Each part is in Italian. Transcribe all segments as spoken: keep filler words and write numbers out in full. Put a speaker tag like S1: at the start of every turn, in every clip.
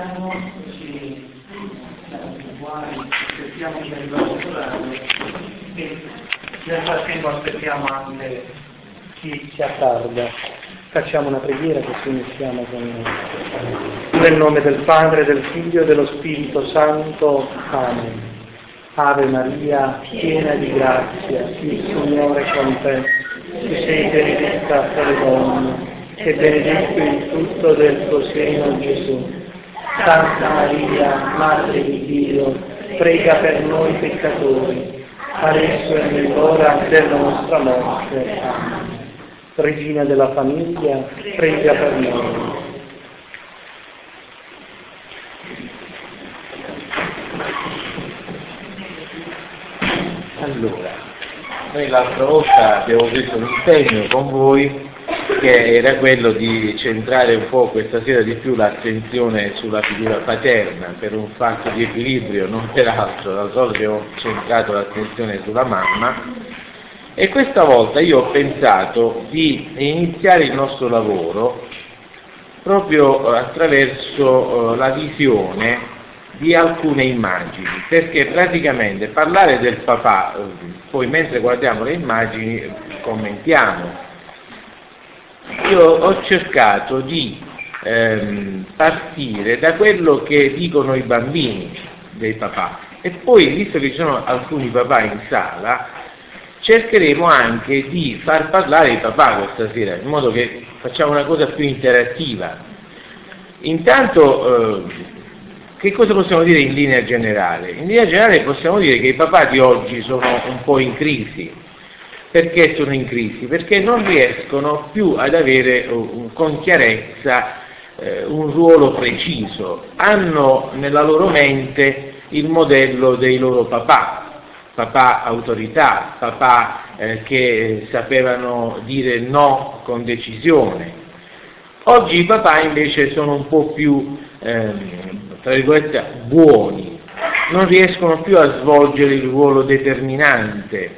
S1: siamo, ci siamo uguali, cerchiamo di lavorare e nel frattempo aspettiamo anche chi si attarda. Facciamo una preghiera così iniziamo con noi. Nel nome del Padre, del Figlio e dello Spirito Santo. Amen. Ave Maria, piena di grazia, il Signore è con te. Tu sei benedetta tra le donne e benedetto il frutto del tuo seno, Gesù. Santa Maria, Madre di Dio, prega per noi peccatori, adesso e nell'ora della nostra morte. Amen. Regina della famiglia, prega per noi.
S2: Allora, noi l'altra volta abbiamo preso un impegno con voi che era quello di centrare un po' questa sera di più l'attenzione sulla figura paterna, per un fatto di equilibrio, non per altro. L'altra volta abbiamo centrato l'attenzione sulla mamma e questa volta io ho pensato di iniziare il nostro lavoro proprio attraverso la visione di alcune immagini, perché praticamente parlare del papà, poi mentre guardiamo le immagini commentiamo. Io ho cercato di ehm, partire da quello che dicono i bambini dei papà e poi, visto che ci sono alcuni papà in sala, cercheremo anche di far parlare i papà questa sera, in modo che facciamo una cosa più interattiva. Intanto, eh, che cosa possiamo dire in linea generale? In linea generale possiamo dire che i papà di oggi sono un po' in crisi. Perché sono in crisi? Perché non riescono più ad avere uh, con chiarezza uh, un ruolo preciso. Hanno nella loro mente il modello dei loro papà, papà autorità, papà eh, che sapevano dire no con decisione. Oggi i papà invece sono un po' più, eh, tra virgolette, buoni, non riescono più a svolgere il ruolo determinante.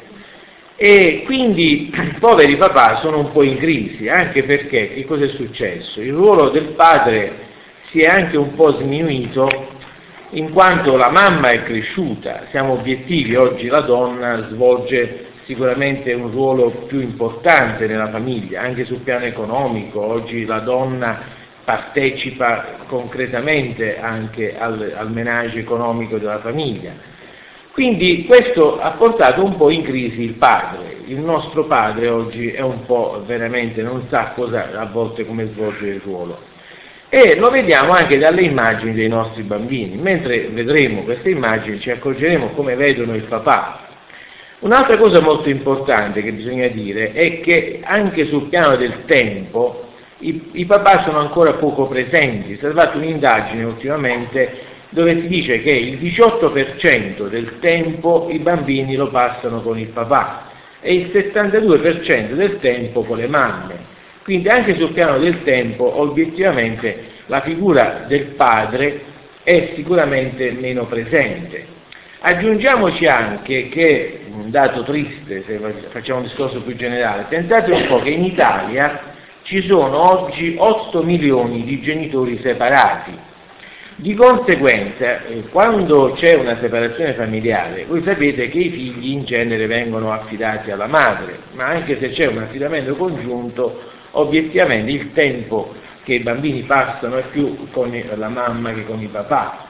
S2: E quindi i poveri papà sono un po' in crisi, anche perché che cosa è successo? Il ruolo del padre si è anche un po' sminuito, in quanto la mamma è cresciuta, siamo obiettivi, oggi la donna svolge sicuramente un ruolo più importante nella famiglia, anche sul piano economico, oggi la donna partecipa concretamente anche al, al menage economico della famiglia. Quindi questo ha portato un po' in crisi il padre. Il nostro padre oggi è un po' veramente, non sa cosa, a volte come svolgere il ruolo. E lo vediamo anche dalle immagini dei nostri bambini. Mentre vedremo queste immagini ci accorgeremo come vedono il papà. Un'altra cosa molto importante che bisogna dire è che anche sul piano del tempo i, i papà sono ancora poco presenti. È stata fatta un'indagine ultimamente dove si dice che il diciotto per cento del tempo i bambini lo passano con il papà e il settantadue per cento del tempo con le mamme. Quindi anche sul piano del tempo, obiettivamente, la figura del padre è sicuramente meno presente. Aggiungiamoci anche che, un dato triste, se facciamo un discorso più generale, pensate un po' che in Italia ci sono oggi otto milioni di genitori separati. Di conseguenza, quando c'è una separazione familiare, voi sapete che i figli in genere vengono affidati alla madre, ma anche se c'è un affidamento congiunto, obiettivamente il tempo che i bambini passano è più con la mamma che con il papà.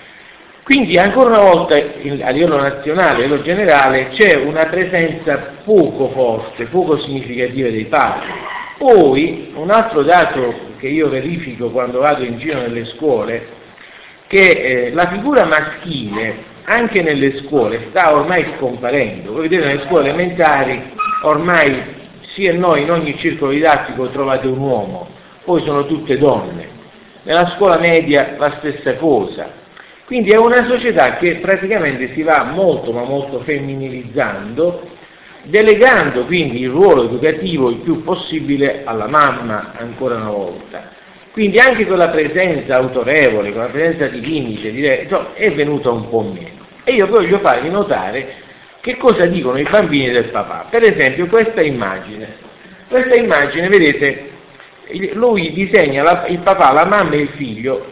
S2: Quindi ancora una volta a livello nazionale, a livello generale, c'è una presenza poco forte, poco significativa dei padri. Poi, un altro dato che io verifico quando vado in giro nelle scuole, che eh, la figura maschile anche nelle scuole sta ormai scomparendo. Voi vedete nelle scuole elementari ormai sì e no in ogni circolo didattico trovate un uomo, poi sono tutte donne. Nella scuola media la stessa cosa. Quindi è una società che praticamente si va molto ma molto femminilizzando, delegando quindi il ruolo educativo il più possibile alla mamma ancora una volta. Quindi anche quella presenza autorevole, quella presenza di limite, direi, insomma, è venuta un po' meno. E io voglio farvi notare che cosa dicono i bambini del papà. Per esempio questa immagine. Questa immagine, vedete, lui disegna la, il papà, la mamma e il figlio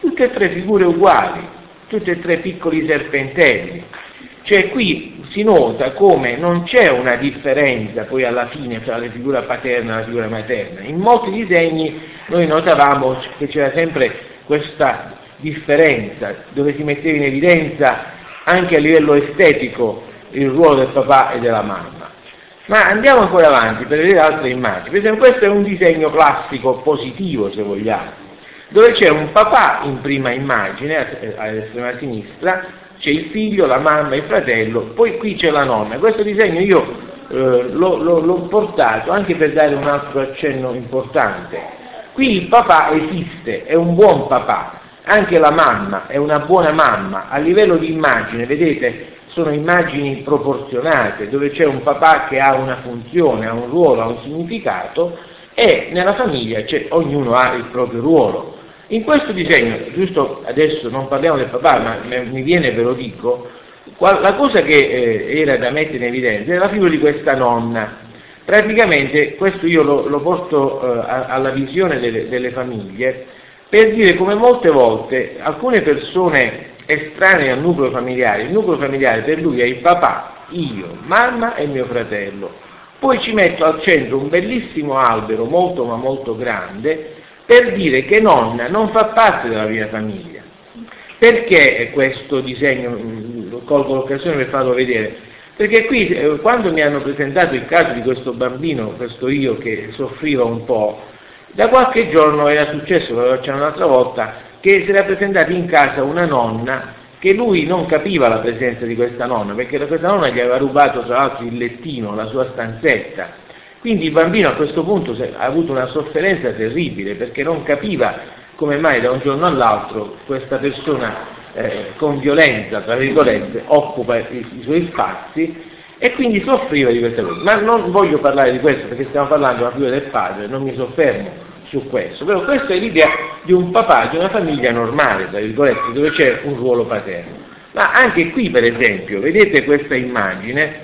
S2: tutte e tre figure uguali, tutte e tre piccoli serpentelli. Cioè qui si nota come non c'è una differenza poi alla fine tra la figura paterna e la figura materna. In molti disegni noi notavamo che c'era sempre questa differenza, dove si metteva in evidenza anche a livello estetico il ruolo del papà e della mamma. Ma andiamo ancora avanti per vedere altre immagini. Per esempio questo è un disegno classico positivo, se vogliamo, dove c'è un papà in prima immagine, all'estrema sinistra, c'è il figlio, la mamma, il fratello, poi qui c'è la nonna. Questo disegno io eh, l'ho, l'ho, l'ho portato anche per dare un altro accenno importante. Qui il papà esiste, è un buon papà, anche la mamma è una buona mamma. A livello di immagine, vedete, sono immagini proporzionate, dove c'è un papà che ha una funzione, ha un ruolo, ha un significato, e nella famiglia c'è, ognuno ha il proprio ruolo. In questo disegno, giusto adesso non parliamo del papà, ma mi viene, ve lo dico, la cosa che eh, era da mettere in evidenza è la figura di questa nonna. Praticamente questo io lo, lo porto eh, alla visione delle, delle famiglie per dire come molte volte alcune persone estranee al nucleo familiare, il nucleo familiare per lui è il papà, io, mamma e mio fratello. Poi ci metto al centro un bellissimo albero molto ma molto grande per dire che nonna non fa parte della mia famiglia. Perché questo disegno, colgo l'occasione per farlo vedere? Perché qui, eh, quando mi hanno presentato il caso di questo bambino, questo io che soffriva un po', da qualche giorno era successo, lo facciamo un'altra volta, che si era presentata in casa una nonna che lui non capiva la presenza di questa nonna, perché questa nonna gli aveva rubato tra l'altro il lettino, la sua stanzetta. Quindi il bambino a questo punto ha avuto una sofferenza terribile, perché non capiva come mai da un giorno all'altro questa persona eh, con violenza, tra virgolette, occupa i, i suoi spazi, e quindi soffriva di questa cosa. Ma non voglio parlare di questo perché stiamo parlando della figura del padre, non mi soffermo su questo, però questa è l'idea di un papà, di una famiglia normale, tra virgolette, dove c'è un ruolo paterno. Ma anche qui, per esempio, vedete questa immagine?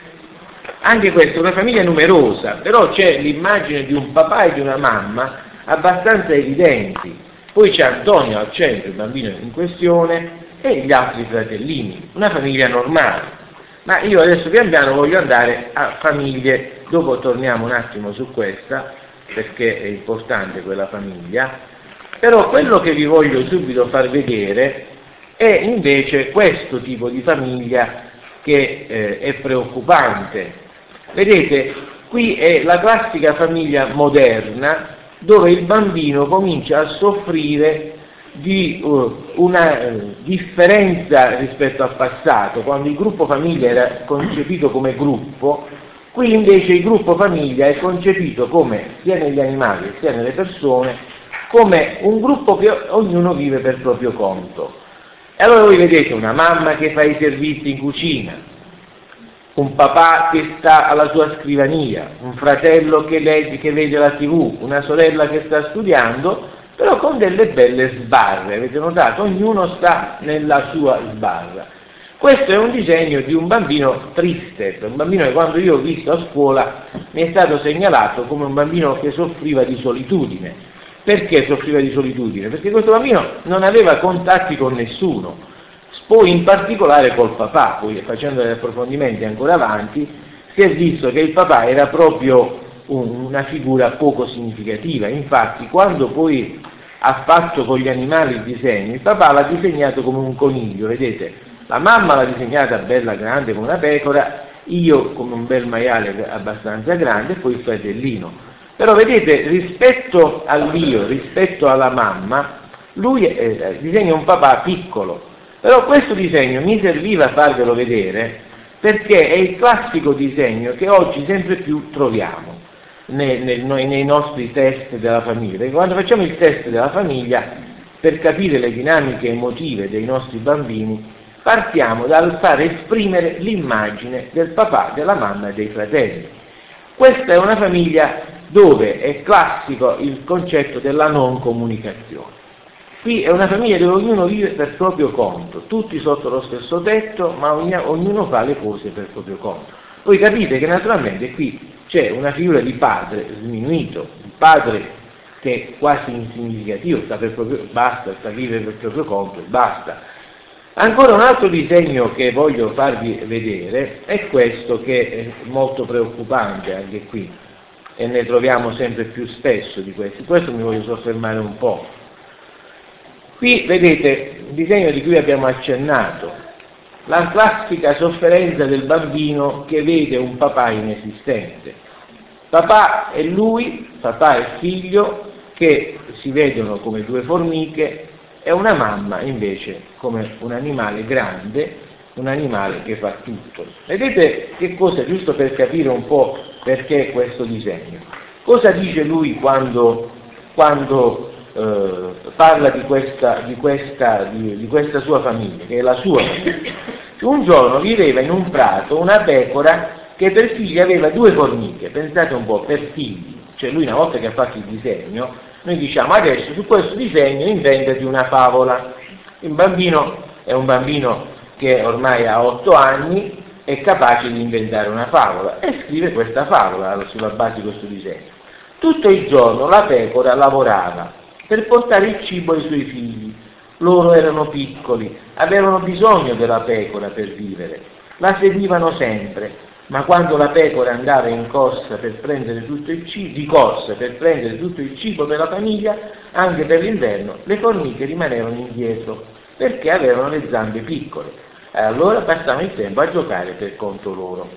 S2: Anche questa è una famiglia numerosa, però c'è l'immagine di un papà e di una mamma abbastanza evidenti. Poi c'è Antonio al centro, il bambino in questione, e gli altri fratellini, una famiglia normale. Ma io adesso pian piano voglio andare a famiglie, dopo torniamo un attimo su questa, perché è importante quella famiglia, però quello che vi voglio subito far vedere è invece questo tipo di famiglia che eh, è preoccupante. Vedete, qui è la classica famiglia moderna dove il bambino comincia a soffrire di uh, una uh, differenza rispetto al passato, quando il gruppo famiglia era concepito come gruppo. Qui invece il gruppo famiglia è concepito come, sia negli animali sia nelle persone, come un gruppo che ognuno vive per proprio conto. E allora voi vedete una mamma che fa i servizi in cucina, un papà che sta alla sua scrivania, un fratello che legge, che vede la tivù, una sorella che sta studiando, però con delle belle sbarre, avete notato? Ognuno sta nella sua sbarra. Questo è un disegno di un bambino triste, un bambino che quando io ho visto a scuola mi è stato segnalato come un bambino che soffriva di solitudine. Perché soffriva di solitudine? Perché questo bambino non aveva contatti con nessuno, poi in particolare col papà. Poi facendo degli approfondimenti ancora avanti si è visto che il papà era proprio un, una figura poco significativa. Infatti quando poi ha fatto con gli animali il disegno, il papà l'ha disegnato come un coniglio, vedete? La mamma l'ha disegnata bella grande come una pecora, io come un bel maiale abbastanza grande, e poi il fratellino. Però vedete, rispetto all'io, rispetto alla mamma, lui eh, disegna un papà piccolo. Però questo disegno mi serviva a farvelo vedere perché è il classico disegno che oggi sempre più troviamo nei, nei, nei nostri test della famiglia. Perché quando facciamo il test della famiglia, per capire le dinamiche emotive dei nostri bambini, partiamo dal far esprimere l'immagine del papà, della mamma e dei fratelli. Questa è una famiglia dove è classico il concetto della non comunicazione. Qui è una famiglia dove ognuno vive per proprio conto, tutti sotto lo stesso tetto, ma ognuno fa le cose per proprio conto. Voi capite che naturalmente qui c'è una figura di padre sminuito, un padre che è quasi insignificativo, sta per proprio, basta, sta a vivere per il proprio conto e basta. Ancora un altro disegno che voglio farvi vedere è questo, che è molto preoccupante anche qui, e ne troviamo sempre più spesso di questi. Questo mi voglio soffermare un po'. Qui vedete il disegno di cui abbiamo accennato, la classica sofferenza del bambino che vede un papà inesistente. Papà è lui, papà è figlio, che si vedono come due formiche, e una mamma invece come un animale grande, un animale che fa tutto. Vedete che cosa, giusto per capire un po' perché questo disegno. Cosa dice lui quando, quando eh, parla di questa, di, questa, di, di questa sua famiglia, che è la sua famiglia? Un giorno viveva in un prato una pecora che per figli aveva due formiche, pensate un po', per figli. Cioè lui, una volta che ha fatto il disegno, noi diciamo adesso su questo disegno inventati una favola. Il bambino è un bambino che ormai ha otto anni, è capace di inventare una favola e scrive questa favola sulla base di questo disegno. Tutto il giorno la pecora lavorava per portare il cibo ai suoi figli. Loro erano piccoli, avevano bisogno della pecora per vivere, la seguivano sempre. Ma quando la pecora andava in corsa per prendere tutto il cibo, di corsa per prendere tutto il cibo per la famiglia, anche per l'inverno, le formiche rimanevano indietro, perché avevano le zampe piccole. E allora passavano il tempo a giocare per conto loro.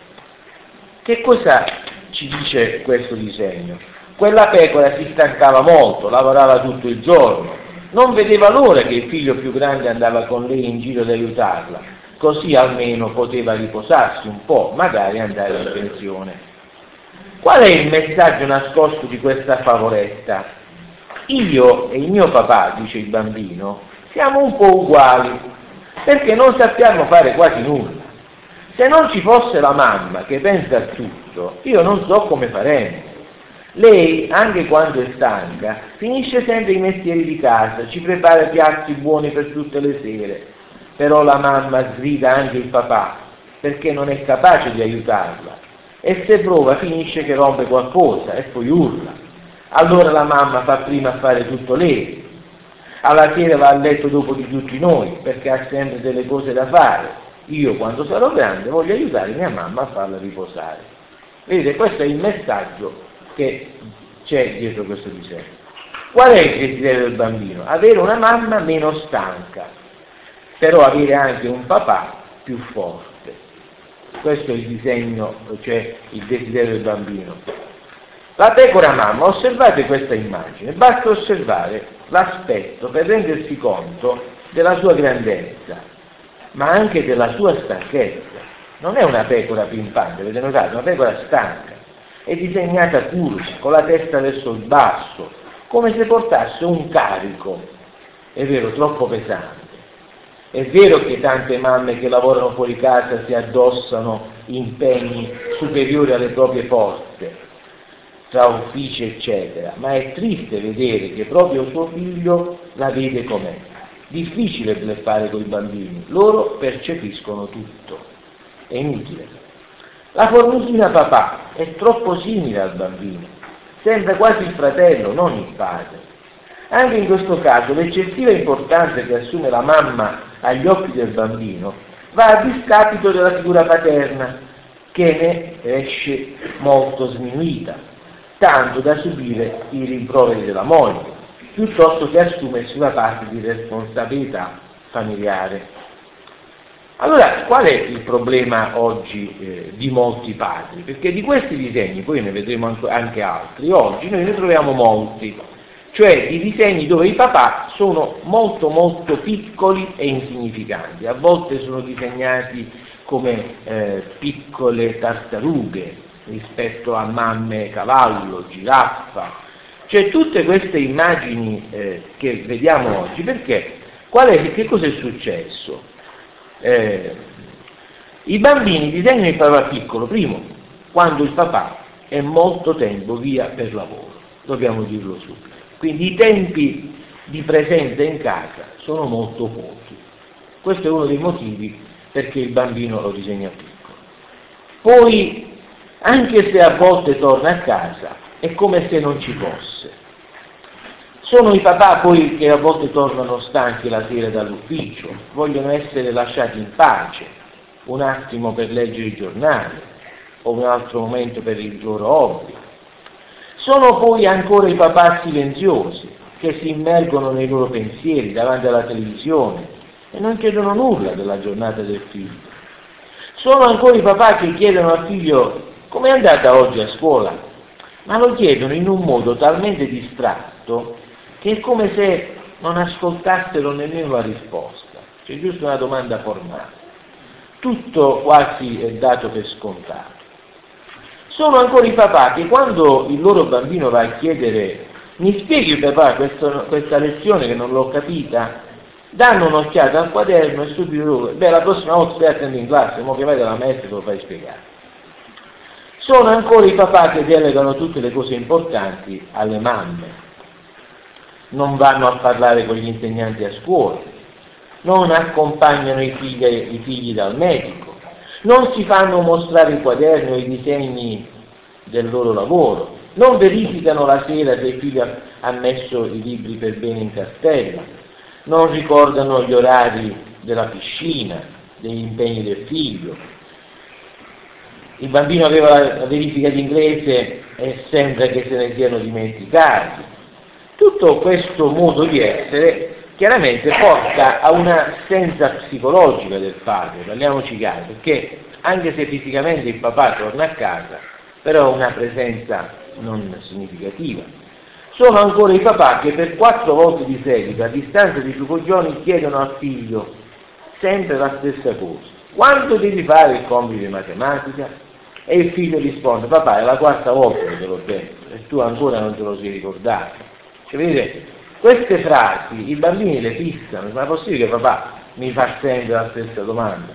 S2: Che cosa ci dice questo disegno? Quella pecora si stancava molto, lavorava tutto il giorno, non vedeva l'ora che il figlio più grande andava con lei in giro ad aiutarla. Così almeno poteva riposarsi un po', magari andare in pensione. Qual è il messaggio nascosto di questa favoletta? Io e il mio papà, dice il bambino, siamo un po' uguali, perché non sappiamo fare quasi nulla. Se non ci fosse la mamma che pensa a tutto, io non so come faremmo. Lei, anche quando è stanca, finisce sempre i mestieri di casa, ci prepara piatti buoni per tutte le sere. Però la mamma sgrida anche il papà, perché non è capace di aiutarla, e se prova finisce che rompe qualcosa e poi urla. Allora la mamma fa prima a fare tutto lei, alla sera va a letto dopo di tutti noi, perché ha sempre delle cose da fare. Io, quando sarò grande, voglio aiutare mia mamma a farla riposare. Vedete, questo è il messaggio che c'è dietro questo disegno. Qual è il desiderio del bambino? Avere una mamma meno stanca, però avere anche un papà più forte. Questo è il disegno, cioè il desiderio del bambino. La pecora mamma, osservate questa immagine, basta osservare l'aspetto per rendersi conto della sua grandezza, ma anche della sua stanchezza. Non è una pecora pimpante, avete notato? È una pecora stanca, è disegnata curva, con la testa verso il basso, come se portasse un carico, è vero, troppo pesante. È vero che tante mamme che lavorano fuori casa si addossano impegni superiori alle proprie forze, tra uffici eccetera, ma è triste vedere che proprio suo figlio la vede com'è. Difficile bluffare con i bambini, loro percepiscono tutto, è inutile. La formichina papà è troppo simile al bambino, sembra quasi il fratello, non il padre. Anche in questo caso l'eccessiva importanza che assume la mamma agli occhi del bambino va a discapito della figura paterna, che ne esce molto sminuita, tanto da subire i rimproveri della moglie, piuttosto che assumersi una parte di responsabilità familiare. Allora, qual è il problema oggi eh, di molti padri? Perché di questi disegni, poi ne vedremo anche altri, oggi noi ne troviamo molti, cioè di disegni dove i papà sono molto molto piccoli e insignificanti, a volte sono disegnati come eh, piccole tartarughe rispetto a mamme cavallo, giraffa, cioè tutte queste immagini eh, che vediamo oggi. Perché? Qual è, che cosa è successo? Eh, i bambini disegnano il papà piccolo, primo, quando il papà è molto tempo via per lavoro, dobbiamo dirlo subito. Quindi i tempi di presenza in casa sono molto pochi. Questo è uno dei motivi perché il bambino lo disegna piccolo. Poi, anche se a volte torna a casa, è come se non ci fosse. Sono i papà poi che a volte tornano stanchi la sera dall'ufficio, vogliono essere lasciati in pace, un attimo per leggere i giornali o un altro momento per il loro hobby. Sono poi ancora i papà silenziosi che si immergono nei loro pensieri davanti alla televisione e non chiedono nulla della giornata del figlio. Sono ancora i papà che chiedono al figlio come è andata oggi a scuola, ma lo chiedono in un modo talmente distratto che è come se non ascoltassero nemmeno la risposta, c'è giusto una domanda formale. Tutto quasi è dato per scontato. Sono ancora i papà che quando il loro bambino va a chiedere mi spieghi papà questo, questa lezione che non l'ho capita, danno un'occhiata al quaderno e subito, beh la prossima volta stai attento in classe, mo che vai dalla maestra te lo fai spiegare. Sono ancora i papà che delegano tutte le cose importanti alle mamme, non vanno a parlare con gli insegnanti a scuola, non accompagnano i figli, i figli dal medico, non si fanno mostrare il quaderno e i disegni del loro lavoro, non verificano la sera se il figlio ha messo i libri per bene in cartella, non ricordano gli orari della piscina, degli impegni del figlio. Il bambino aveva la verifica di inglese e sembra che se ne siano dimenticati. Tutto questo modo di essere chiaramente porta a un'assenza psicologica del padre, parliamoci chiaro, perché anche se fisicamente il papà torna a casa, però una presenza non significativa. Sono ancora i papà che per quattro volte di seguito, a distanza di due giorni, chiedono al figlio sempre la stessa cosa. Quando devi fare il compito di matematica? E il figlio risponde, papà è la quarta volta che te l'ho detto e tu ancora non te lo sei ricordato. Cioè, vedete, queste frasi i bambini le fissano, ma è possibile che papà mi fa sempre la stessa domanda?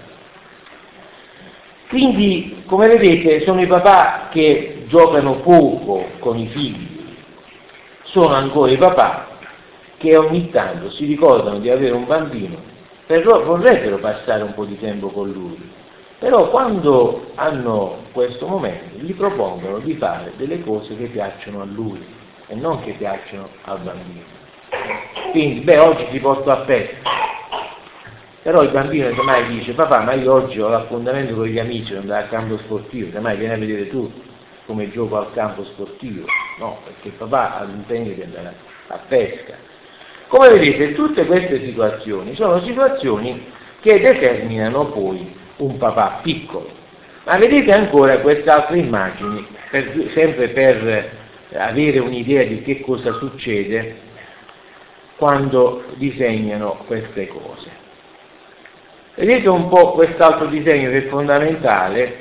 S2: Quindi, come vedete, sono i papà che giocano poco con i figli, sono ancora i papà che ogni tanto si ricordano di avere un bambino, però vorrebbero passare un po' di tempo con lui, però quando hanno questo momento gli propongono di fare delle cose che piacciono a lui e non che piacciono al bambino. Quindi, beh, oggi ti porto a festa, però il bambino semmai dice, papà, ma io oggi ho l'appuntamento con gli amici, devo andare al campo sportivo, semmai vieni a vedere tu come gioco al campo sportivo. No, perché il papà ha l'impegno di andare a pesca. Come vedete, tutte queste situazioni sono situazioni che determinano poi un papà piccolo. Ma vedete ancora queste altre immagini, per, sempre per avere un'idea di che cosa succede quando disegnano queste cose. Vedete un po' quest'altro disegno che è fondamentale.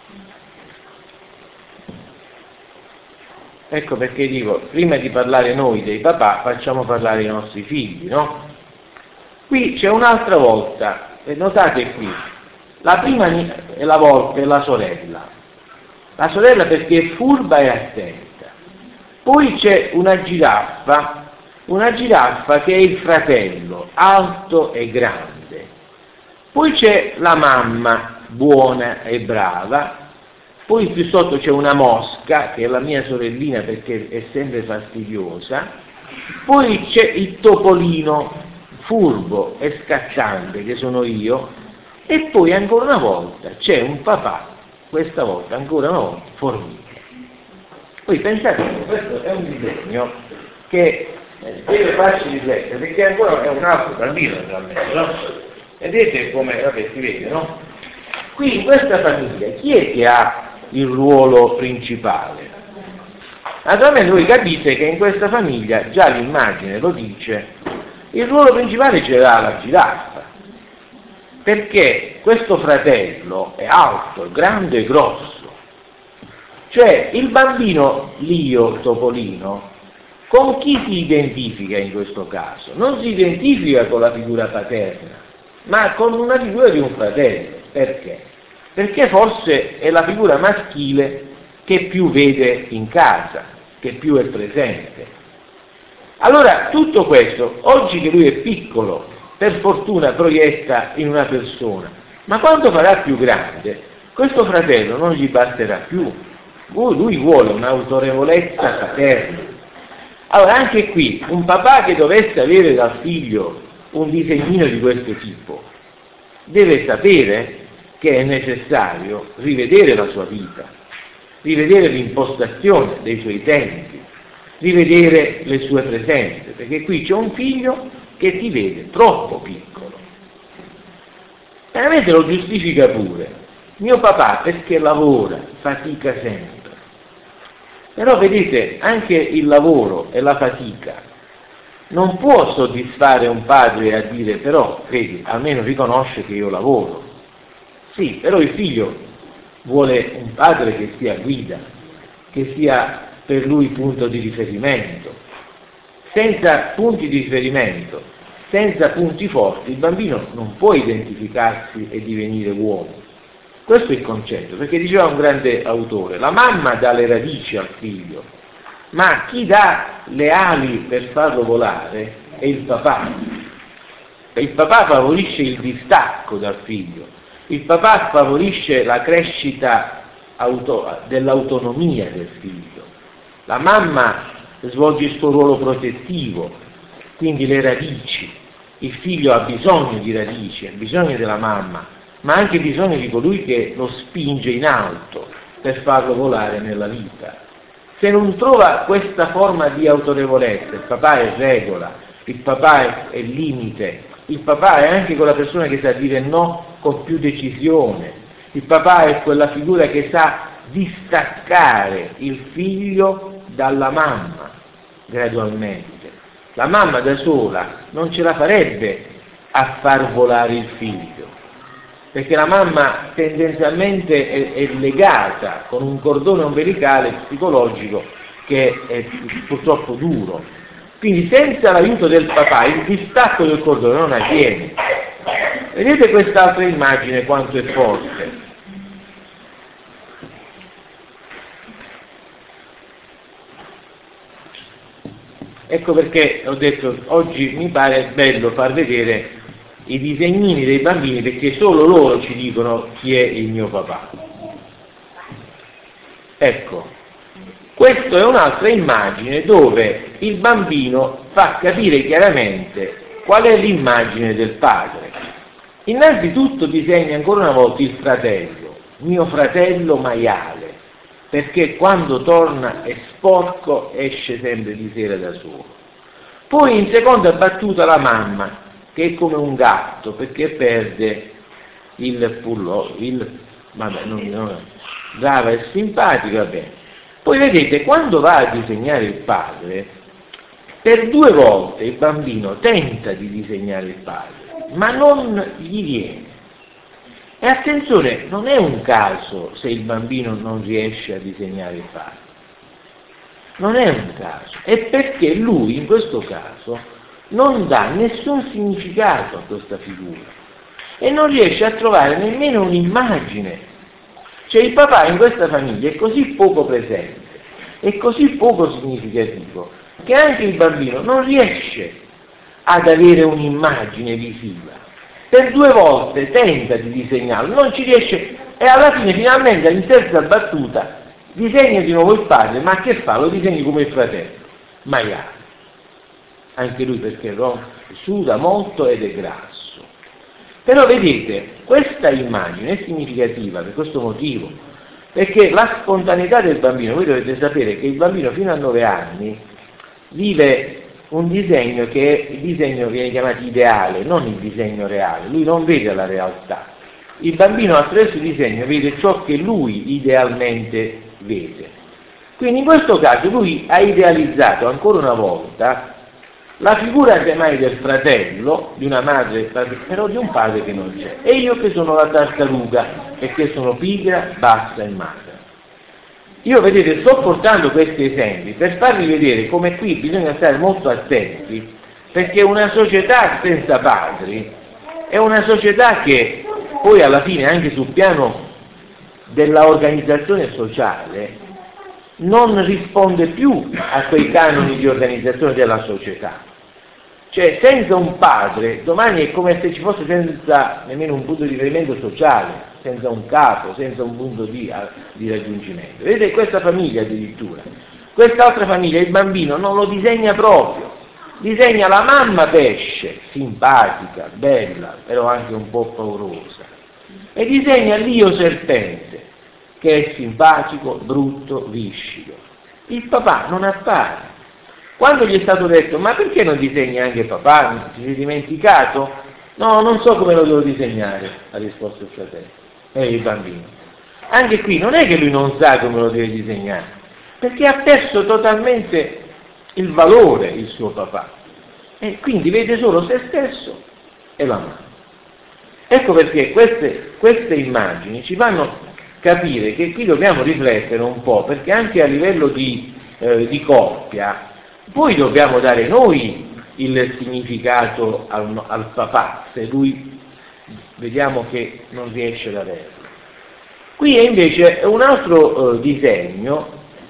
S2: Ecco perché dico, prima di parlare noi dei papà, facciamo parlare i nostri figli, no? Qui c'è un'altra volta, e notate qui, la prima è la volpe e la sorella. La sorella perché è furba e attenta. Poi c'è una giraffa, una giraffa che è il fratello, alto e grande. Poi c'è la mamma, buona e brava. Poi più sotto c'è una mosca, che è la mia sorellina perché è sempre fastidiosa. Poi c'è il topolino, furbo e scattante, che sono io. E poi ancora una volta c'è un papà, questa volta ancora una volta formica. Poi pensate che questo è un disegno che deve farci riflettere, perché ancora è un altro bambino naturalmente, no? Vedete come, vabbè, si vede, no? Qui in questa famiglia chi è che ha il ruolo principale? Naturalmente voi capite che in questa famiglia, già l'immagine lo dice, il ruolo principale ce l'ha la giraffa, perché questo fratello è alto, grande e grosso. Cioè il bambino Lio Topolino con chi si identifica in questo caso? Non si identifica con la figura paterna, ma con una figura di un fratello. Perché? Perché forse è la figura maschile che più vede in casa, che più è presente. Allora tutto questo, oggi che lui è piccolo, per fortuna proietta in una persona, ma quando farà più grande, questo fratello non gli basterà più. Lui vuole un'autorevolezza paterna. Allora, anche qui, un papà che dovesse avere dal figlio un disegnino di questo tipo, deve sapere che è necessario rivedere la sua vita, rivedere l'impostazione dei suoi tempi, rivedere le sue presenze, perché qui c'è un figlio che ti vede troppo piccolo. Veramente lo giustifica pure. Mio papà perché lavora, fatica sempre. Però vedete, anche il lavoro e la fatica non può soddisfare un padre a dire però, vedi, almeno riconosce che io lavoro. Sì, però il figlio vuole un padre che sia guida, che sia per lui punto di riferimento. Senza punti di riferimento, senza punti forti, il bambino non può identificarsi e divenire uomo. Questo è il concetto, perché diceva un grande autore, la mamma dà le radici al figlio, ma chi dà le ali per farlo volare è il papà. Il papà favorisce il distacco dal figlio, il papà favorisce la crescita auto- dell'autonomia del figlio, la mamma svolge il suo ruolo protettivo, quindi le radici. Il figlio ha bisogno di radici, ha bisogno della mamma, ma ha anche bisogno di colui che lo spinge in alto per farlo volare nella vita. Se non trova questa forma di autorevolezza, il papà è regola, il papà è, è limite, il papà è anche quella persona che sa dire no con più decisione, il papà è quella figura che sa distaccare il figlio dalla mamma gradualmente. La mamma da sola non ce la farebbe a far volare il figlio, perché la mamma tendenzialmente è, è legata con un cordone ombelicale psicologico che è purtroppo duro. Quindi senza l'aiuto del papà il distacco del cordone non avviene. Vedete quest'altra immagine quanto è forte. Ecco perché ho detto oggi mi pare bello far vedere i disegnini dei bambini, perché solo loro ci dicono chi è il mio papà. Ecco, questa è un'altra immagine dove il bambino fa capire chiaramente qual è l'immagine del padre. Innanzitutto disegna ancora una volta il fratello, mio fratello maiale, perché quando torna è sporco, esce sempre di sera da solo. Poi in seconda battuta la mamma, che è come un gatto, perché perde il pullo, il, vabbè, non, non, brava e simpatica, va bene. Poi vedete, quando va a disegnare il padre, per due volte il bambino tenta di disegnare il padre, ma non gli viene. E attenzione, non è un caso se il bambino non riesce a disegnare il padre. Non è un caso, è perché lui in questo caso non dà nessun significato a questa figura e non riesce a trovare nemmeno un'immagine. Cioè il papà in questa famiglia è così poco presente, è così poco significativo, che anche il bambino non riesce ad avere un'immagine visiva. Per due volte tenta di disegnarlo, non ci riesce e alla fine finalmente in terza battuta disegna di nuovo il padre, ma che fa? Lo disegni come il fratello, maiale. Anche lui perché suda molto ed è grasso. Però vedete, questa immagine è significativa per questo motivo, perché la spontaneità del bambino, voi dovete sapere che il bambino fino a nove anni vive un disegno che è, il disegno viene chiamato ideale, non il disegno reale, lui non vede la realtà. Il bambino attraverso il disegno vede ciò che lui idealmente vede. Quindi in questo caso lui ha idealizzato ancora una volta la figura semmai del fratello, di una madre, però di un padre che non c'è. E io che sono la tartaruga, perché sono pigra, bassa e magra. Io, vedete, sto portando questi esempi per farvi vedere come qui bisogna stare molto attenti, perché una società senza padri è una società che poi alla fine, anche sul piano della organizzazione sociale, non risponde più a quei canoni di organizzazione della società. Cioè, senza un padre, domani è come se ci fosse senza nemmeno un punto di riferimento sociale, senza un capo, senza un punto di, di raggiungimento. Vedete, questa famiglia addirittura quest'altra famiglia il bambino non lo disegna proprio, disegna la mamma pesce, simpatica, bella, però anche un po' paurosa, e disegna l'io serpente, che è simpatico, brutto, viscido. Il papà non appare. Quando gli è stato detto, ma perché non disegni anche papà? Ti sei dimenticato? No, non so come lo devo disegnare, ha risposto il fratello, e il bambino. Anche qui non è che lui non sa come lo deve disegnare, perché ha perso totalmente il valore il suo papà, e quindi vede solo se stesso e la mamma. Ecco perché queste, queste immagini ci fanno capire che qui dobbiamo riflettere un po', perché anche a livello di, eh, di coppia, poi dobbiamo dare noi il significato al, al papà, se lui vediamo che non riesce ad averlo. Qui è invece un altro eh, disegno,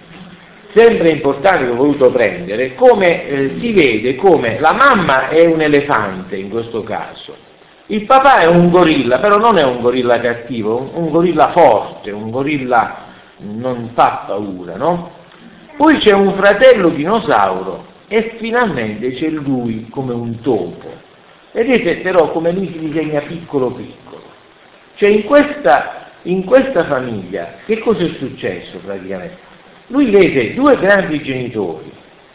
S2: sempre importante, che ho voluto prendere, come eh, si vede come la mamma è un elefante in questo caso, il papà è un gorilla, però non è un gorilla cattivo, un, un gorilla forte, un gorilla non fa paura, no? Poi c'è un fratello dinosauro e finalmente c'è lui come un topo. Vedete però come lui si disegna piccolo piccolo. Cioè in questa, in questa famiglia che cosa è successo praticamente? Lui vede due grandi genitori,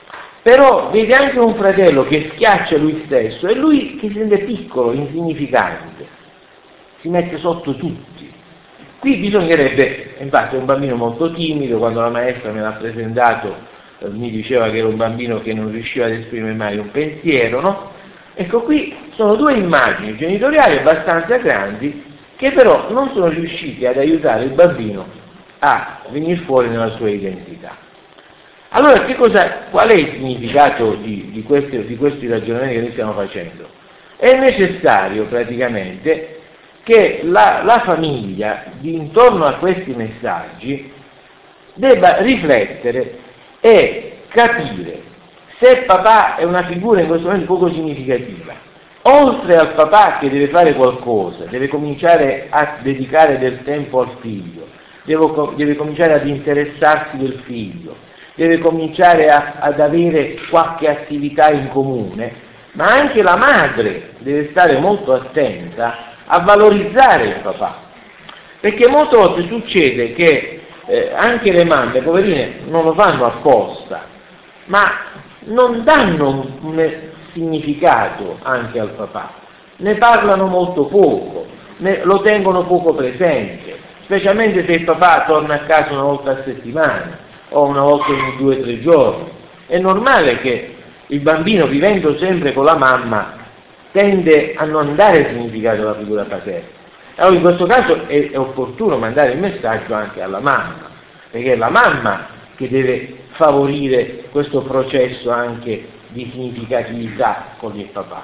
S2: però vede anche un fratello che schiaccia lui stesso e lui che si sente piccolo, insignificante, si mette sotto tutti. Qui bisognerebbe, infatti è un bambino molto timido, quando la maestra me l'ha presentato eh, mi diceva che era un bambino che non riusciva ad esprimere mai un pensiero, no? Ecco, qui sono due immagini genitoriali abbastanza grandi che però non sono riusciti ad aiutare il bambino a venire fuori nella sua identità. Allora, che cosa, qual è il significato di, di, questi, di questi ragionamenti che noi stiamo facendo? È necessario praticamente che la, la famiglia, intorno a questi messaggi, debba riflettere e capire se papà è una figura in questo momento poco significativa. Oltre al papà che deve fare qualcosa, deve cominciare a dedicare del tempo al figlio, deve, deve cominciare ad interessarsi del figlio, deve cominciare a, ad avere qualche attività in comune, ma anche la madre deve stare molto attenta a valorizzare il papà, perché molte volte succede che eh, anche le mamme, poverine, non lo fanno apposta, ma non danno un, un significato anche al papà, ne parlano molto poco, ne, lo tengono poco presente, specialmente se il papà torna a casa una volta a settimana o una volta in due o tre giorni. È normale che il bambino, vivendo sempre con la mamma, tende a non dare significato alla figura paterna. Allora in questo caso è, è opportuno mandare il messaggio anche alla mamma, perché è la mamma che deve favorire questo processo anche di significatività con il papà.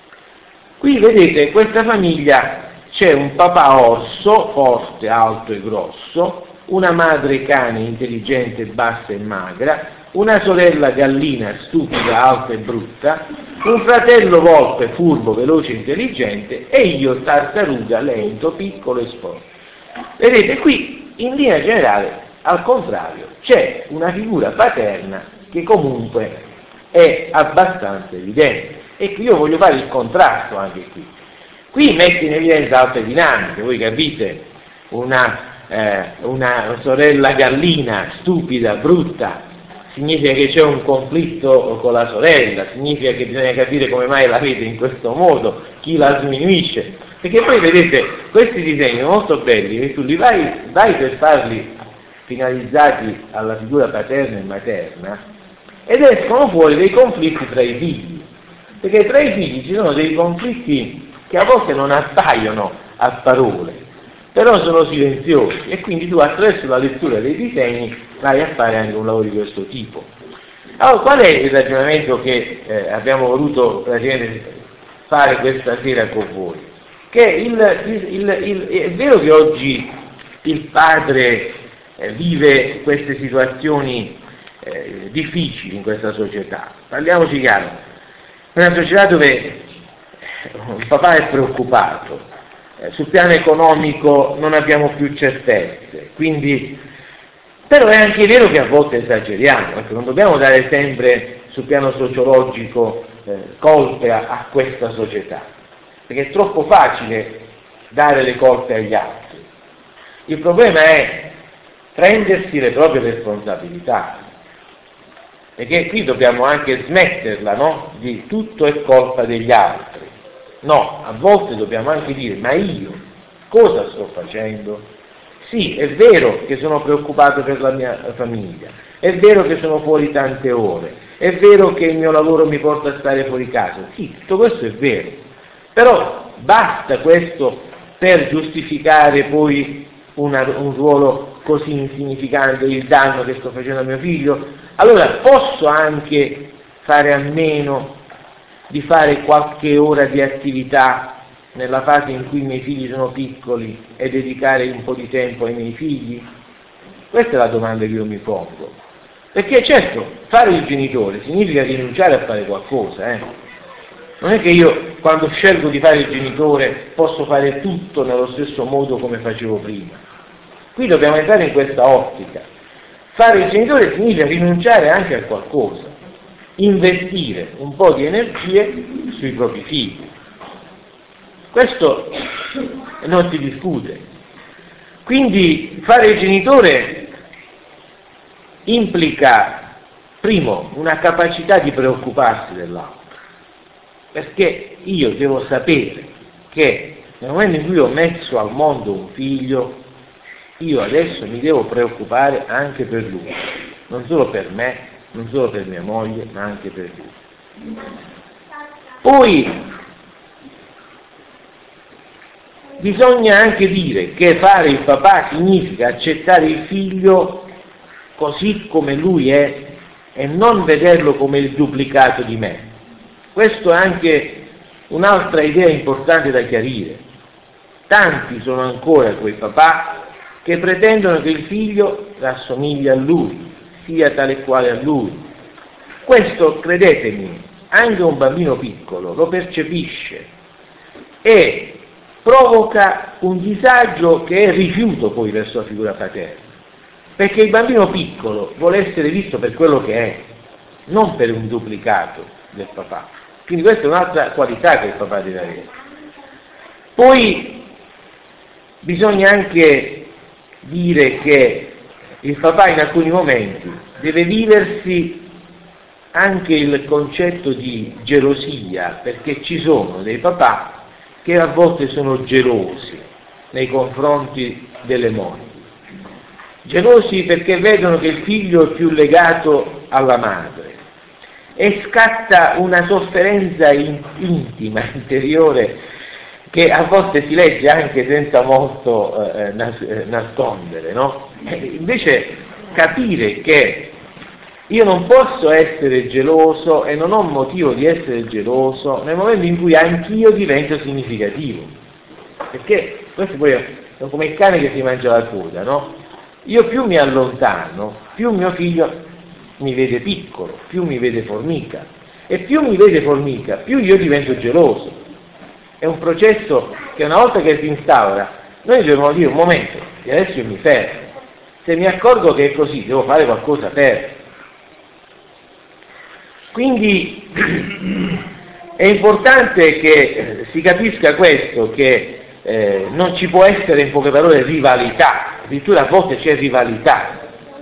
S2: Qui vedete, questa famiglia c'è un papà orso, forte, alto e grosso, una madre cane intelligente, bassa e magra, una sorella gallina stupida, alta e brutta, un fratello volpe furbo, veloce e intelligente, e io tartaruga lento, piccolo e sporco. Vedete, qui in linea generale, al contrario, c'è una figura paterna che comunque è abbastanza evidente. E qui io voglio fare il contrasto anche qui. Qui mette in evidenza altre dinamiche, voi capite, una, eh, una sorella gallina stupida, brutta, significa che c'è un conflitto con la sorella, significa che bisogna capire come mai la vede in questo modo, chi la sminuisce, perché poi vedete questi disegni molto belli, che tu li vai, vai per farli finalizzati alla figura paterna e materna, ed escono fuori dei conflitti tra i figli, perché tra i figli ci sono dei conflitti che a volte non appaiono a parole, però sono silenziosi, e quindi tu attraverso la lettura dei disegni vai a fare anche un lavoro di questo tipo. Allora, qual è il ragionamento che eh, abbiamo voluto fare questa sera con voi? Che il, il, il, il, è vero che oggi il padre eh, vive queste situazioni eh, difficili in questa società, parliamoci chiaro, è una società dove il papà è preoccupato, eh, sul piano economico non abbiamo più certezze, quindi Però è anche vero che a volte esageriamo, ecco, non dobbiamo dare sempre sul piano sociologico eh, colpe a, a questa società, perché è troppo facile dare le colpe agli altri. Il problema è prendersi le proprie responsabilità, perché qui dobbiamo anche smetterla, no? Di tutto è colpa degli altri. No, a volte dobbiamo anche dire, ma io cosa sto facendo? Sì, è vero che sono preoccupato per la mia famiglia, è vero che sono fuori tante ore, è vero che il mio lavoro mi porta a stare fuori casa, sì, tutto questo è vero, però basta questo per giustificare poi una, un ruolo così insignificante, il danno che sto facendo a mio figlio? Allora posso anche fare a meno di fare qualche ora di attività nella fase in cui i miei figli sono piccoli e dedicare un po' di tempo ai miei figli? Questa è la domanda che io mi pongo. Perché certo, fare il genitore significa rinunciare a fare qualcosa, eh? Non è che io quando scelgo di fare il genitore posso fare tutto nello stesso modo come facevo prima. Qui dobbiamo entrare in questa ottica. Fare il genitore significa rinunciare anche a qualcosa, investire un po' di energie sui propri figli. Questo non si discute. Quindi fare il genitore implica, primo, una capacità di preoccuparsi dell'altro, perché io devo sapere che nel momento in cui ho messo al mondo un figlio, io adesso mi devo preoccupare anche per lui, non solo per me, non solo per mia moglie, ma anche per lui. Poi bisogna anche dire che fare il papà significa accettare il figlio così come lui è e non vederlo come il duplicato di me. Questo è anche un'altra idea importante da chiarire. Tanti sono ancora quei papà che pretendono che il figlio rassomigli a lui, sia tale e quale a lui. Questo, credetemi, anche un bambino piccolo lo percepisce e provoca un disagio che è rifiuto poi verso la figura paterna, perché il bambino piccolo vuole essere visto per quello che è, non per un duplicato del papà. Quindi questa è un'altra qualità che il papà deve avere. Poi bisogna anche dire che il papà in alcuni momenti deve viversi anche il concetto di gelosia, perché ci sono dei papà che a volte sono gelosi nei confronti delle mogli. Gelosi perché vedono che il figlio è più legato alla madre e scatta una sofferenza in, intima, interiore, che a volte si legge anche senza molto eh, nas- eh, nascondere, no? E invece capire che io non posso essere geloso e non ho motivo di essere geloso nel momento in cui anch'io divento significativo, perché questo poi è come il cane che si mangia la coda, no? Io più mi allontano, più mio figlio mi vede piccolo, più mi vede formica, e più mi vede formica, più io divento geloso. È un processo che una volta che si instaura, noi dobbiamo dire un momento, e adesso io mi fermo, se mi accorgo che è così, devo fare qualcosa per. Quindi è importante che si capisca questo, che eh, non ci può essere, in poche parole, rivalità, addirittura a volte c'è rivalità.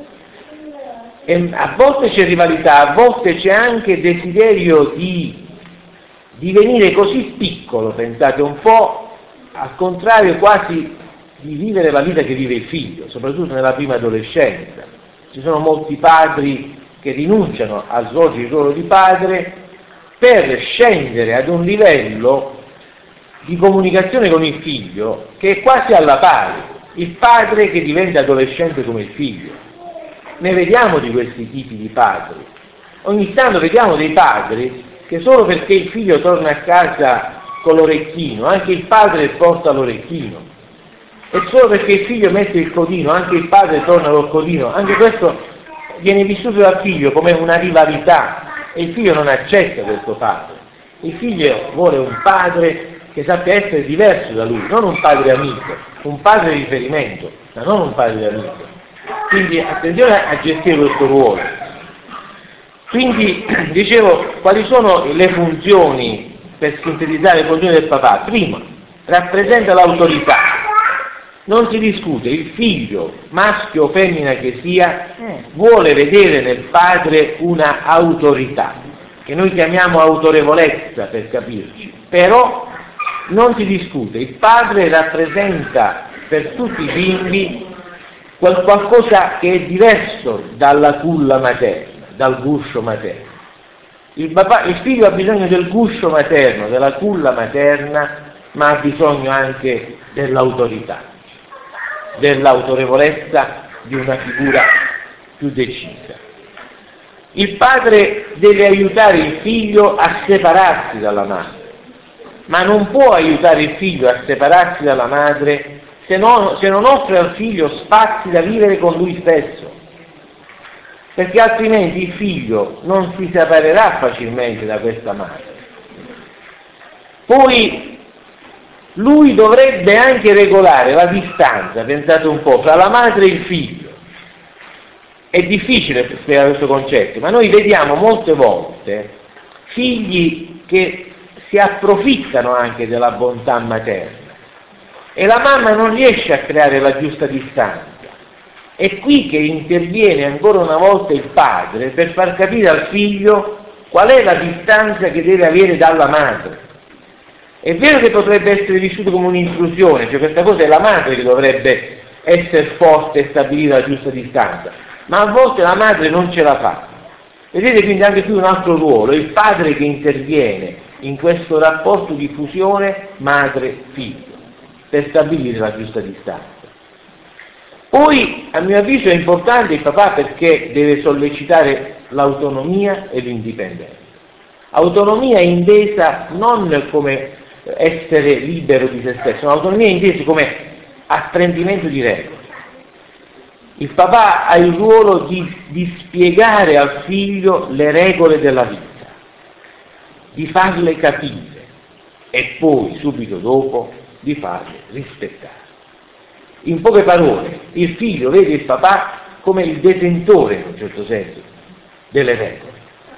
S2: E a volte c'è rivalità, a volte c'è anche desiderio di divenire così piccolo, pensate un po', al contrario quasi di vivere la vita che vive il figlio, soprattutto nella prima adolescenza. Ci sono molti padri che rinunciano a svolgere il ruolo di padre per scendere ad un livello di comunicazione con il figlio che è quasi alla pari, il padre che diventa adolescente come il figlio. Ne vediamo di questi tipi di padri. Ogni tanto vediamo dei padri che solo perché il figlio torna a casa con l'orecchino, anche il padre porta l'orecchino, e solo perché il figlio mette il codino, anche il padre torna col codino. Anche questo viene vissuto dal figlio come una rivalità e il figlio non accetta questo padre. Il figlio vuole un padre che sappia essere diverso da lui, non un padre amico, un padre di riferimento, ma non un padre amico. Quindi attenzione a gestire questo ruolo. Quindi, dicevo, quali sono le funzioni, per sintetizzare le funzioni del papà? Prima, rappresenta l'autorità. Non si discute, il figlio, maschio o femmina che sia, vuole vedere nel padre una autorità, che noi chiamiamo autorevolezza per capirci, però non si discute, il padre rappresenta per tutti i bimbi qualcosa che è diverso dalla culla materna, dal guscio materno. Il, papà, il figlio ha bisogno del guscio materno, della culla materna, ma ha bisogno anche dell'autorità, dell'autorevolezza di una figura più decisa. Il padre deve aiutare il figlio a separarsi dalla madre, ma non può aiutare il figlio a separarsi dalla madre se non, se non offre al figlio spazi da vivere con lui stesso, perché altrimenti il figlio non si separerà facilmente da questa madre. Poi lui dovrebbe anche regolare la distanza, pensate un po', fra la madre e il figlio. È difficile spiegare questo concetto, ma noi vediamo molte volte figli che si approfittano anche della bontà materna e la mamma non riesce a creare la giusta distanza. È qui che interviene ancora una volta il padre per far capire al figlio qual è la distanza che deve avere dalla madre. È vero che potrebbe essere vissuto come un'intrusione, cioè questa cosa è la madre che dovrebbe essere forte e stabilire la giusta distanza, ma a volte la madre non ce la fa. Vedete quindi anche qui un altro ruolo, è il padre che interviene in questo rapporto di fusione madre-figlio per stabilire la giusta distanza. Poi, a mio avviso, è importante il papà perché deve sollecitare l'autonomia e l'indipendenza. Autonomia intesa non come essere libero di se stesso, ma autonomia intesa come apprendimento di regole. Il papà ha il ruolo di, di spiegare al figlio le regole della vita, di farle capire e poi, subito dopo, di farle rispettare. In poche parole, il figlio vede il papà come il detentore, in un certo senso, delle regole.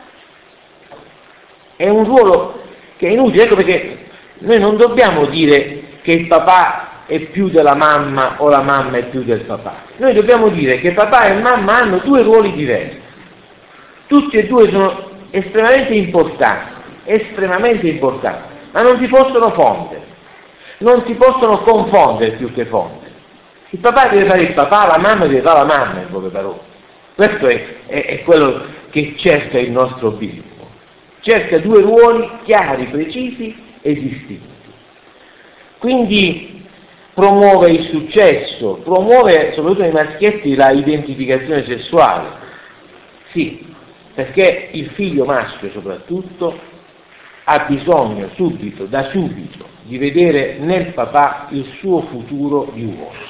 S2: È un ruolo che è inutile, ecco perché noi non dobbiamo dire che il papà è più della mamma o la mamma è più del papà. Noi dobbiamo dire che papà e mamma hanno due ruoli diversi. Tutti e due sono estremamente importanti, estremamente importanti, ma non si possono fondere, non si possono confondere più che fondere. Il papà deve fare il papà, la mamma deve fare la mamma, in poche parole. Questo è, è, è quello che cerca il nostro bimbo. Cerca due ruoli chiari, precisi e distinti. Quindi promuove il successo, promuove soprattutto nei maschietti la identificazione sessuale. Sì, perché il figlio maschio soprattutto ha bisogno subito, da subito, di vedere nel papà il suo futuro di uomo.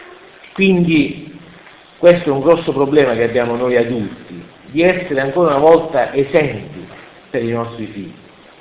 S2: Quindi questo è un grosso problema che abbiamo noi adulti, di essere ancora una volta esempi per i nostri figli.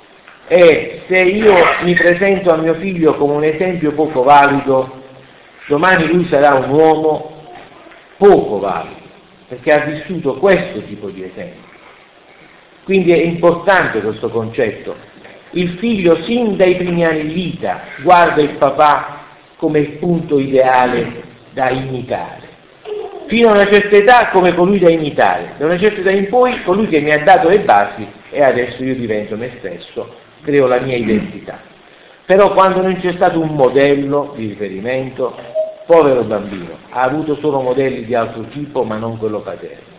S2: E se io mi presento a mio figlio come un esempio poco valido, domani lui sarà un uomo poco valido, perché ha vissuto questo tipo di esempio. Quindi è importante questo concetto. Il figlio sin dai primi anni di vita guarda il papà come il punto ideale da imitare. Fino a una certa età come colui da imitare, da una certa età in poi colui che mi ha dato le basi e adesso io divento me stesso, creo la mia identità. Però quando non c'è stato un modello di riferimento, povero bambino, ha avuto solo modelli di altro tipo ma non quello paterno.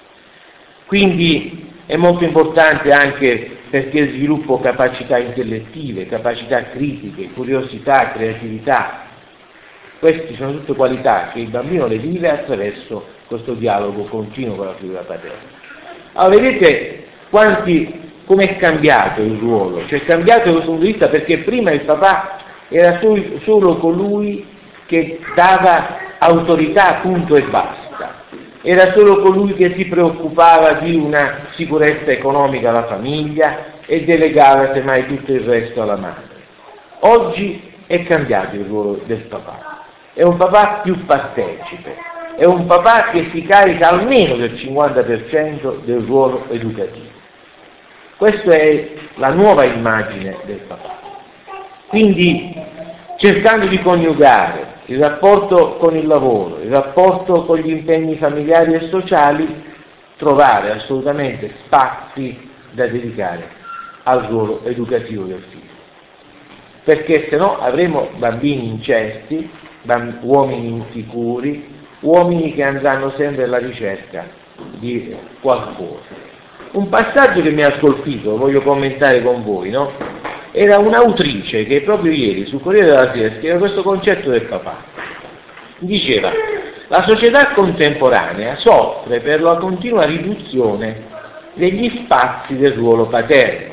S2: Quindi è molto importante anche perché sviluppo capacità intellettive, capacità critiche, curiosità, creatività. Queste sono tutte qualità che il bambino le vive attraverso questo dialogo continuo con la figura paterna. Allora vedete quanti, com'è cambiato il ruolo, cioè è cambiato da questo punto di vista perché prima il papà era solo, solo colui che dava autorità, punto e basta, era solo colui che si preoccupava di una sicurezza economica alla famiglia e delegava semmai tutto il resto alla madre. Oggi è cambiato il ruolo del papà. È un papà più partecipe, è un papà che si carica almeno del cinquanta per cento del ruolo educativo. Questa è la nuova immagine del papà. Quindi, cercando di coniugare il rapporto con il lavoro, il rapporto con gli impegni familiari e sociali, trovare assolutamente spazi da dedicare al ruolo educativo del figlio. Perché se no avremo bambini incesti, bamb- uomini insicuri, uomini che andranno sempre alla ricerca di qualcosa. Un passaggio che mi ha colpito, lo voglio commentare con voi, no? Era un'autrice che proprio ieri sul Corriere della Sera scriveva questo concetto del papà. Diceva: la società contemporanea soffre per la continua riduzione degli spazi del ruolo paterno.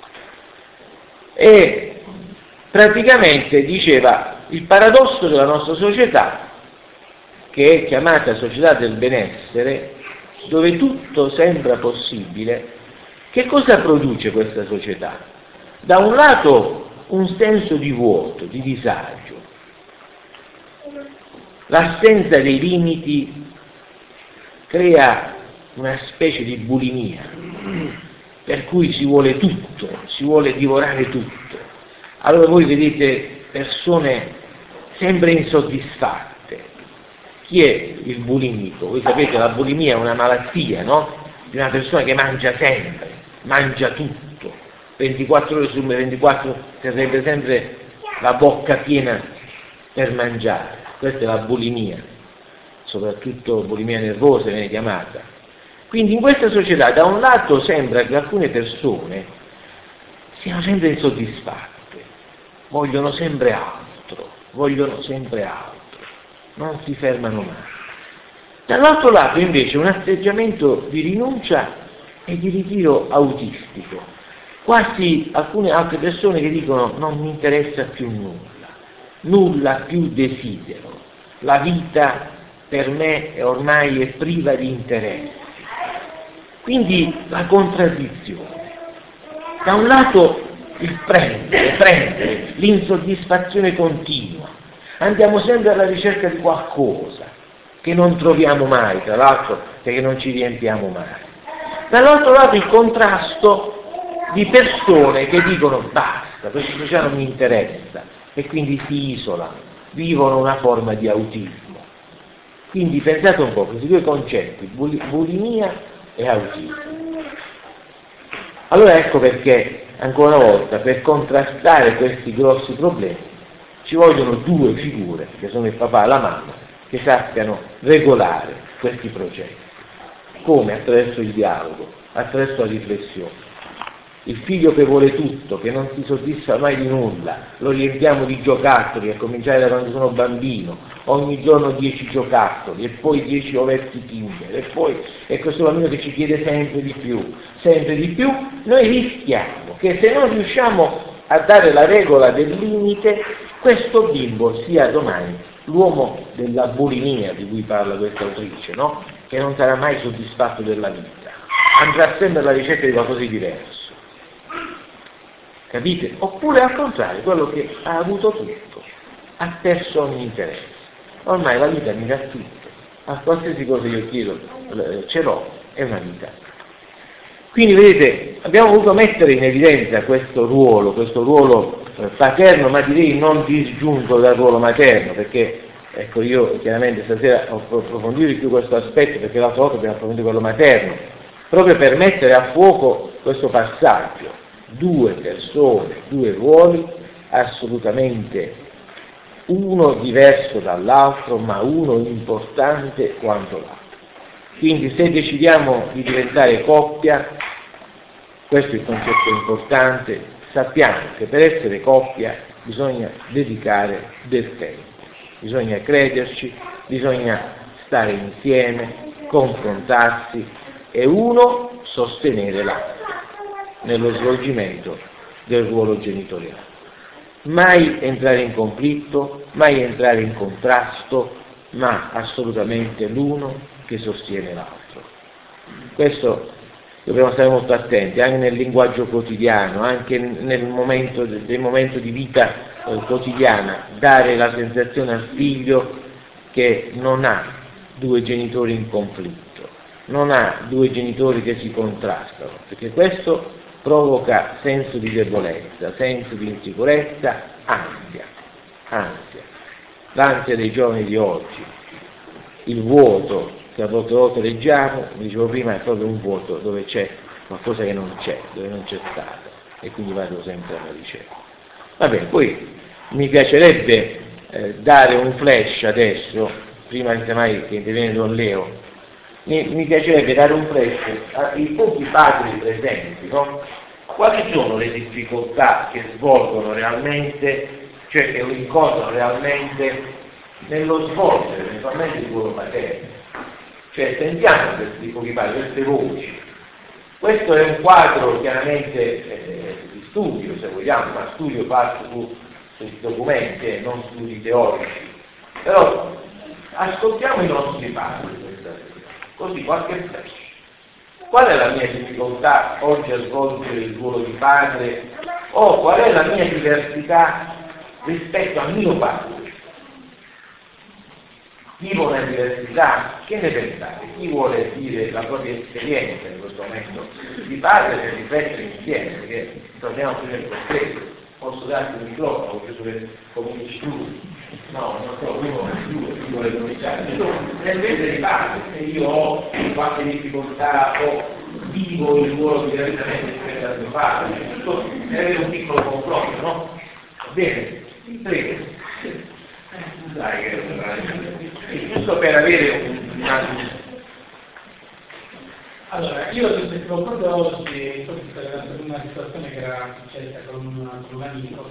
S2: E praticamente diceva: il paradosso della nostra società, che è chiamata società del benessere, dove tutto sembra possibile, che cosa produce questa società? Da un lato un senso di vuoto, di disagio, l'assenza dei limiti crea una specie di bulimia, per cui si vuole tutto, si vuole divorare tutto. Allora voi vedete persone sempre insoddisfatte. Chi è il bulimico? Voi sapete, la bulimia è una malattia, no? Di una persona che mangia sempre, mangia tutto, ventiquattro ore su ventiquattro terrebbe sempre la bocca piena per mangiare. Questa è la bulimia, soprattutto bulimia nervosa viene chiamata. Quindi in questa società da un lato sembra che alcune persone siano sempre insoddisfatte, vogliono sempre altro, vogliono sempre altro, non si fermano mai. Dall'altro lato invece un atteggiamento di rinuncia e di ritiro autistico, quasi alcune altre persone che dicono: non mi interessa più nulla, nulla più desidero, la vita per me è ormai è priva di interessi. Quindi la contraddizione, da un lato il prendere, prendere, l'insoddisfazione continua, andiamo sempre alla ricerca di qualcosa che non troviamo mai, tra l'altro perché non ci riempiamo mai. Dall'altro lato il contrasto di persone che dicono: basta, questa società non mi interessa, e quindi si isolano, vivono una forma di autismo. Quindi pensate un po', questi due concetti, bulimia e autismo. Allora ecco perché, ancora una volta, per contrastare questi grossi problemi ci vogliono due figure, che sono il papà e la mamma, che sappiano regolare questi processi. Come? Attraverso il dialogo, attraverso la riflessione. Il figlio che vuole tutto, che non si soddisfa mai di nulla, lo riempiamo di giocattoli, a cominciare da quando sono bambino, ogni giorno dieci giocattoli, e poi dieci ovetti Kinder, e poi è questo bambino che ci chiede sempre di più, sempre di più. Noi rischiamo che se non riusciamo a dare la regola del limite, questo bimbo sia domani l'uomo della bulimia di cui parla questa autrice, no? Che non sarà mai soddisfatto della vita, andrà sempre alla ricerca di qualcosa di diverso. Capite? Oppure al contrario, quello che ha avuto tutto, ha perso ogni interesse. Ormai la vita mi dà tutto, a qualsiasi cosa io chiedo ce l'ho, è una vita. Quindi vedete, abbiamo voluto mettere in evidenza questo ruolo, questo ruolo paterno, ma direi non disgiunto dal ruolo materno, perché ecco, io chiaramente stasera ho approfondito di più questo aspetto, perché l'altra volta abbiamo approfondito quello materno, proprio per mettere a fuoco questo passaggio. Due persone, due ruoli, assolutamente uno diverso dall'altro, ma uno importante quanto l'altro. Quindi se decidiamo di diventare coppia, questo è il concetto importante, sappiamo che per essere coppia bisogna dedicare del tempo, bisogna crederci, bisogna stare insieme, confrontarsi e uno sostenere l'altro nello svolgimento del ruolo genitoriale. Mai entrare in conflitto, mai entrare in contrasto, ma assolutamente l'uno che sostiene l'altro. Questo dobbiamo stare molto attenti, anche nel linguaggio quotidiano, anche nel momento, nel momento di vita eh, quotidiana, dare la sensazione al figlio che non ha due genitori in conflitto, non ha due genitori che si contrastano, perché questo provoca senso di debolezza, senso di insicurezza, ansia, ansia. L'ansia dei giovani di oggi, il vuoto che a volte, a volte leggiamo, come dicevo prima, è proprio un vuoto dove c'è qualcosa che non c'è, dove non c'è stato, e quindi vado sempre alla ricerca. Va bene, poi mi piacerebbe eh, dare un flash adesso, prima semmai che interviene Don Leo, mi, mi piacerebbe dare un flash ai pochi padri presenti, no? Quali sono le difficoltà che svolgono realmente, cioè che incontrano realmente nello svolgere eventualmente il ruolo paterno? Cioè sentiamo questi pochi padri, queste voci. Questo è un quadro chiaramente eh, di studio, se vogliamo, ma studio fatto su, sui documenti e non studi teorici. Però ascoltiamo i nostri padri questa sera, così qualche flash. Qual è la mia difficoltà oggi a svolgere il ruolo di padre, o qual è la mia diversità rispetto a mio padre? Vivo una diversità, che ne pensate? Chi vuole dire la propria esperienza in questo momento di padre per riflettere insieme, perché torniamo più nel concreto. Posso darti il microfono, ho preso che cominci tu. No, non so, uno due, chi vuole cominciare. Nel vedere di padre, se io ho qualche difficoltà o vivo il ruolo direttamente rispetto al mio padre, tutto deve avere un piccolo confronto, no? Va bene? Prego. Dai, che giusto per avere un, una...
S1: Allora, io riflettevo proprio oggi per una situazione che era successa con un, con un amico.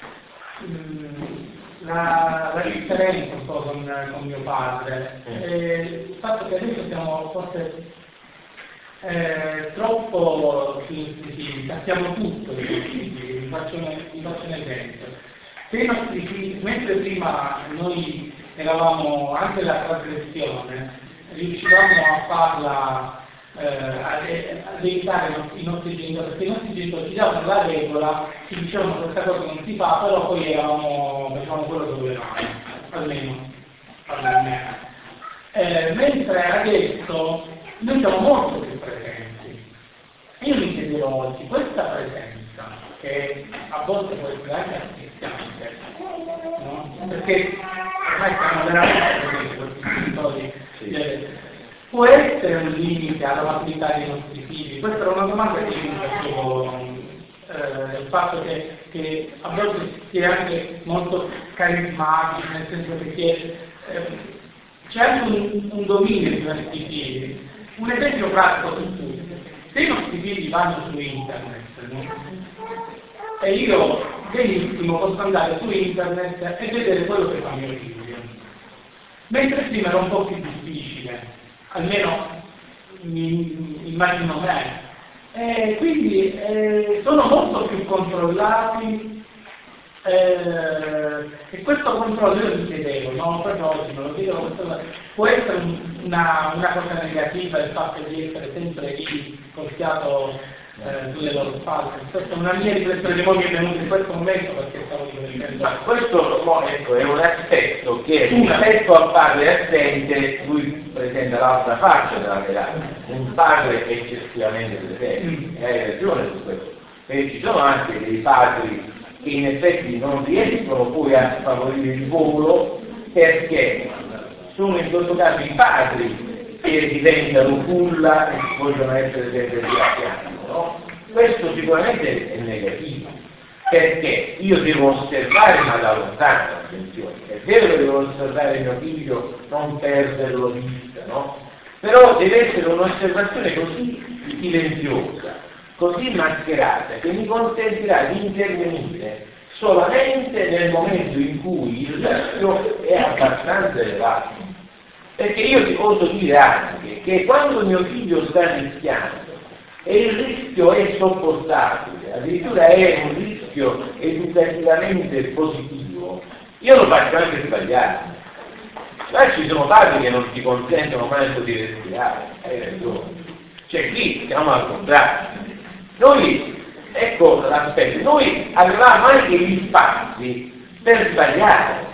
S1: La, la differenza un po' con, con mio padre, eh, il fatto che adesso siamo forse eh, troppo sensitivi, sappiamo tutto dei nostri figli, vi faccio un, vi faccio un esempio. Se i nostri figli, mentre prima noi eravamo anche la trasgressione, riuscivamo a farla Eh, ad evitare i nostri genitori, perché i nostri genitori ci davano la regola, ci dicevano questa cosa non si fa, però poi eravamo, facevamo quello che volevamo, almeno, almeno. Eh, mentre adesso noi siamo molto più presenti. Io mi chiedevo oggi, questa presenza, che a volte può essere anche asfissiante, no? Perché ormai siamo veramente presenti questi genitori. Sì. Può essere un limite alla maturità dei nostri figli? Questa era una domanda che io mi facevo, eh, il fatto che, che a volte si è anche molto carismatici, nel senso che si è, eh, c'è anche un, un dominio di questi figli. Un esempio pratico su tutti. Se i nostri figli vanno su internet, no? E io benissimo posso andare su internet e vedere quello che fa mio figlio. Mentre prima era un po' più difficile. Almeno mi, immagino me. E quindi eh, sono molto più controllati eh, e questo controllo io mi chiedevo, no? Proprio oggi me lo chiedevo, questo, può essere una, una cosa negativa il fatto di essere sempre lì col fiato eh, sulle loro spalle. Questa è una mia riflessione che poi mi è venuta in questo momento perché stavo dicendo.
S2: Ma questo no, ecco, è un aspetto che rispetto al padre assente lui presenta l'altra faccia della medaglia, un padre eccessivamente presente, hai ragione su questo, perché ci sono anche dei padri che in effetti non riescono poi a favorire il volo perché sono in questo caso i padri che diventano culla e vogliono essere sempre ringraziati, no? Questo sicuramente è negativo, perché io devo osservare ma da lontano, attenzione, è vero che devo osservare mio figlio, non perderlo di vista, no? Però deve essere un'osservazione così silenziosa, così mascherata, che mi consentirà di intervenire solamente nel momento in cui il rischio è abbastanza elevato. Perché io ti posso dire anche che quando mio figlio sta rischiando e il rischio è sopportabile, addirittura è un rischio educativamente positivo, io lo faccio anche sbagliare. Ma ci sono padri che non ti consentono manco di respirare, hai ragione. Cioè qui siamo al contrario. Noi, ecco l'aspetto, noi avevamo anche gli spazi per sbagliare.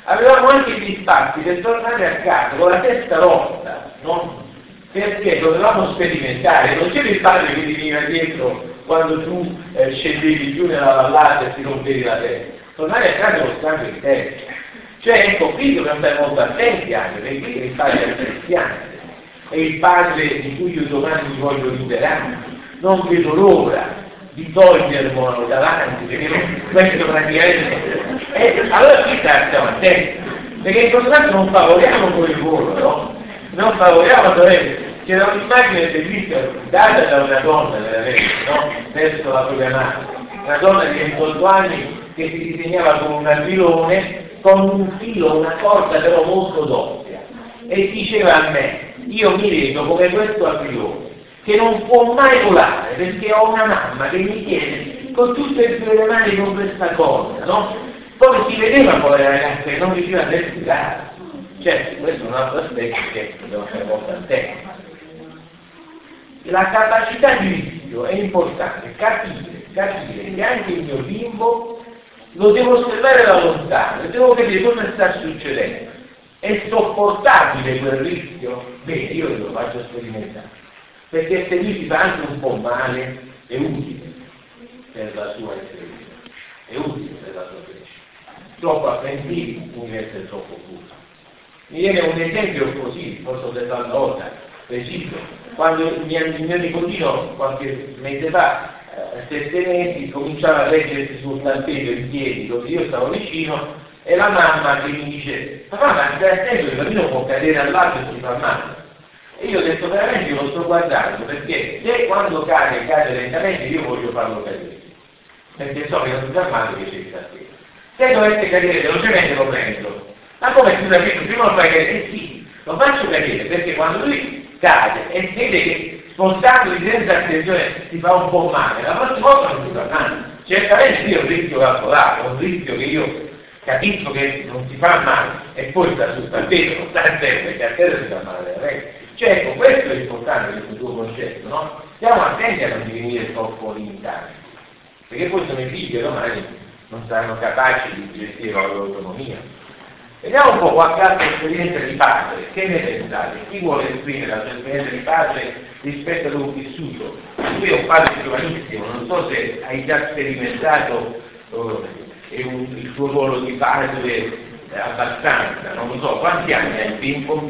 S2: avevamo anche gli spazi per tornare a casa con la testa rotta, no? Perché dovevamo sperimentare, non c'era il padre che ti veniva dietro quando tu eh, scendevi giù nella vallata e ti rompevi la testa. Tornare a casa con il sangue di testa. Cioè, ecco, qui dobbiamo stare molto attenti anche, perché qui il padre è cristiano, è il padre di cui io domani mi voglio liberare, non vedo l'ora di togliermelo davanti, perché questo praticamente... Eh, allora qui stiamo attenti, perché in questo caso non favoriamo quel volo, no? Non favoriamo, c'era un'immagine bellissima data da una donna veramente, no? Verso la propria madre, una donna di ventotto anni che si disegnava con un aquilone, con un filo, una corda però molto doppia, e diceva a me, io mi vedo come questo aquilone, che non può mai volare, perché ho una mamma che mi tiene con tutte e due le mani con questa corda, no? Poi si vedeva poi la ragazza che non riusciva a respirare. Certo, questo è un altro aspetto che dobbiamo fare molto attenti. La capacità di rischio è importante, capire, capire che anche il mio bimbo lo devo osservare da lontano, devo capire cosa sta succedendo. È sopportabile quel rischio? Bene, io lo faccio sperimentare, perché se lui si fa anche un po' male, è utile per la sua esperienza, è utile per la sua crescita. Troppo apprendizi, diventa troppo curvo. Mi viene un esempio così, forse ho detto una volta, preciso, quando il mio, il mio nipotino qualche mese fa, a sette mesi, cominciava a leggersi sul tappeto in piedi, così io stavo vicino, e la mamma che mi dice, papà, ma stai attento, il bambino può cadere all'alto e si fa male. E io ho detto, veramente io lo sto guardando, perché se quando cade, cade lentamente, io voglio farlo cadere, perché so che non si fa male che c'è il tappeto. Se dovesse cadere velocemente lo prendo. Ma come tu capito? Prima lo fai cadere? Eh sì, lo faccio cadere, perché quando lui cade e vede che spostandosi senza attenzione si fa un po' male, la prossima volta non si fa male. Certamente io ho un rischio calcolato, un rischio che io capisco che non si fa male, e poi sta sul tappeto, non sta a terra, perché a terra si fa male. Eh? Cioè, ecco, questo è importante questo tuo concetto, no? Stiamo attenti a non divenire troppo limitati, perché poi sono i figli e domani non saranno capaci di gestire la loro autonomia. Vediamo un po' qualche altra esperienza di padre, che ne pensate? Chi vuole esprimere la sua esperienza di padre rispetto ad un vissuto? Lui è un padre giovanissimo, non so se hai già sperimentato uh, un, il suo ruolo di padre eh, abbastanza, non lo so, quanti anni hai Pimpo?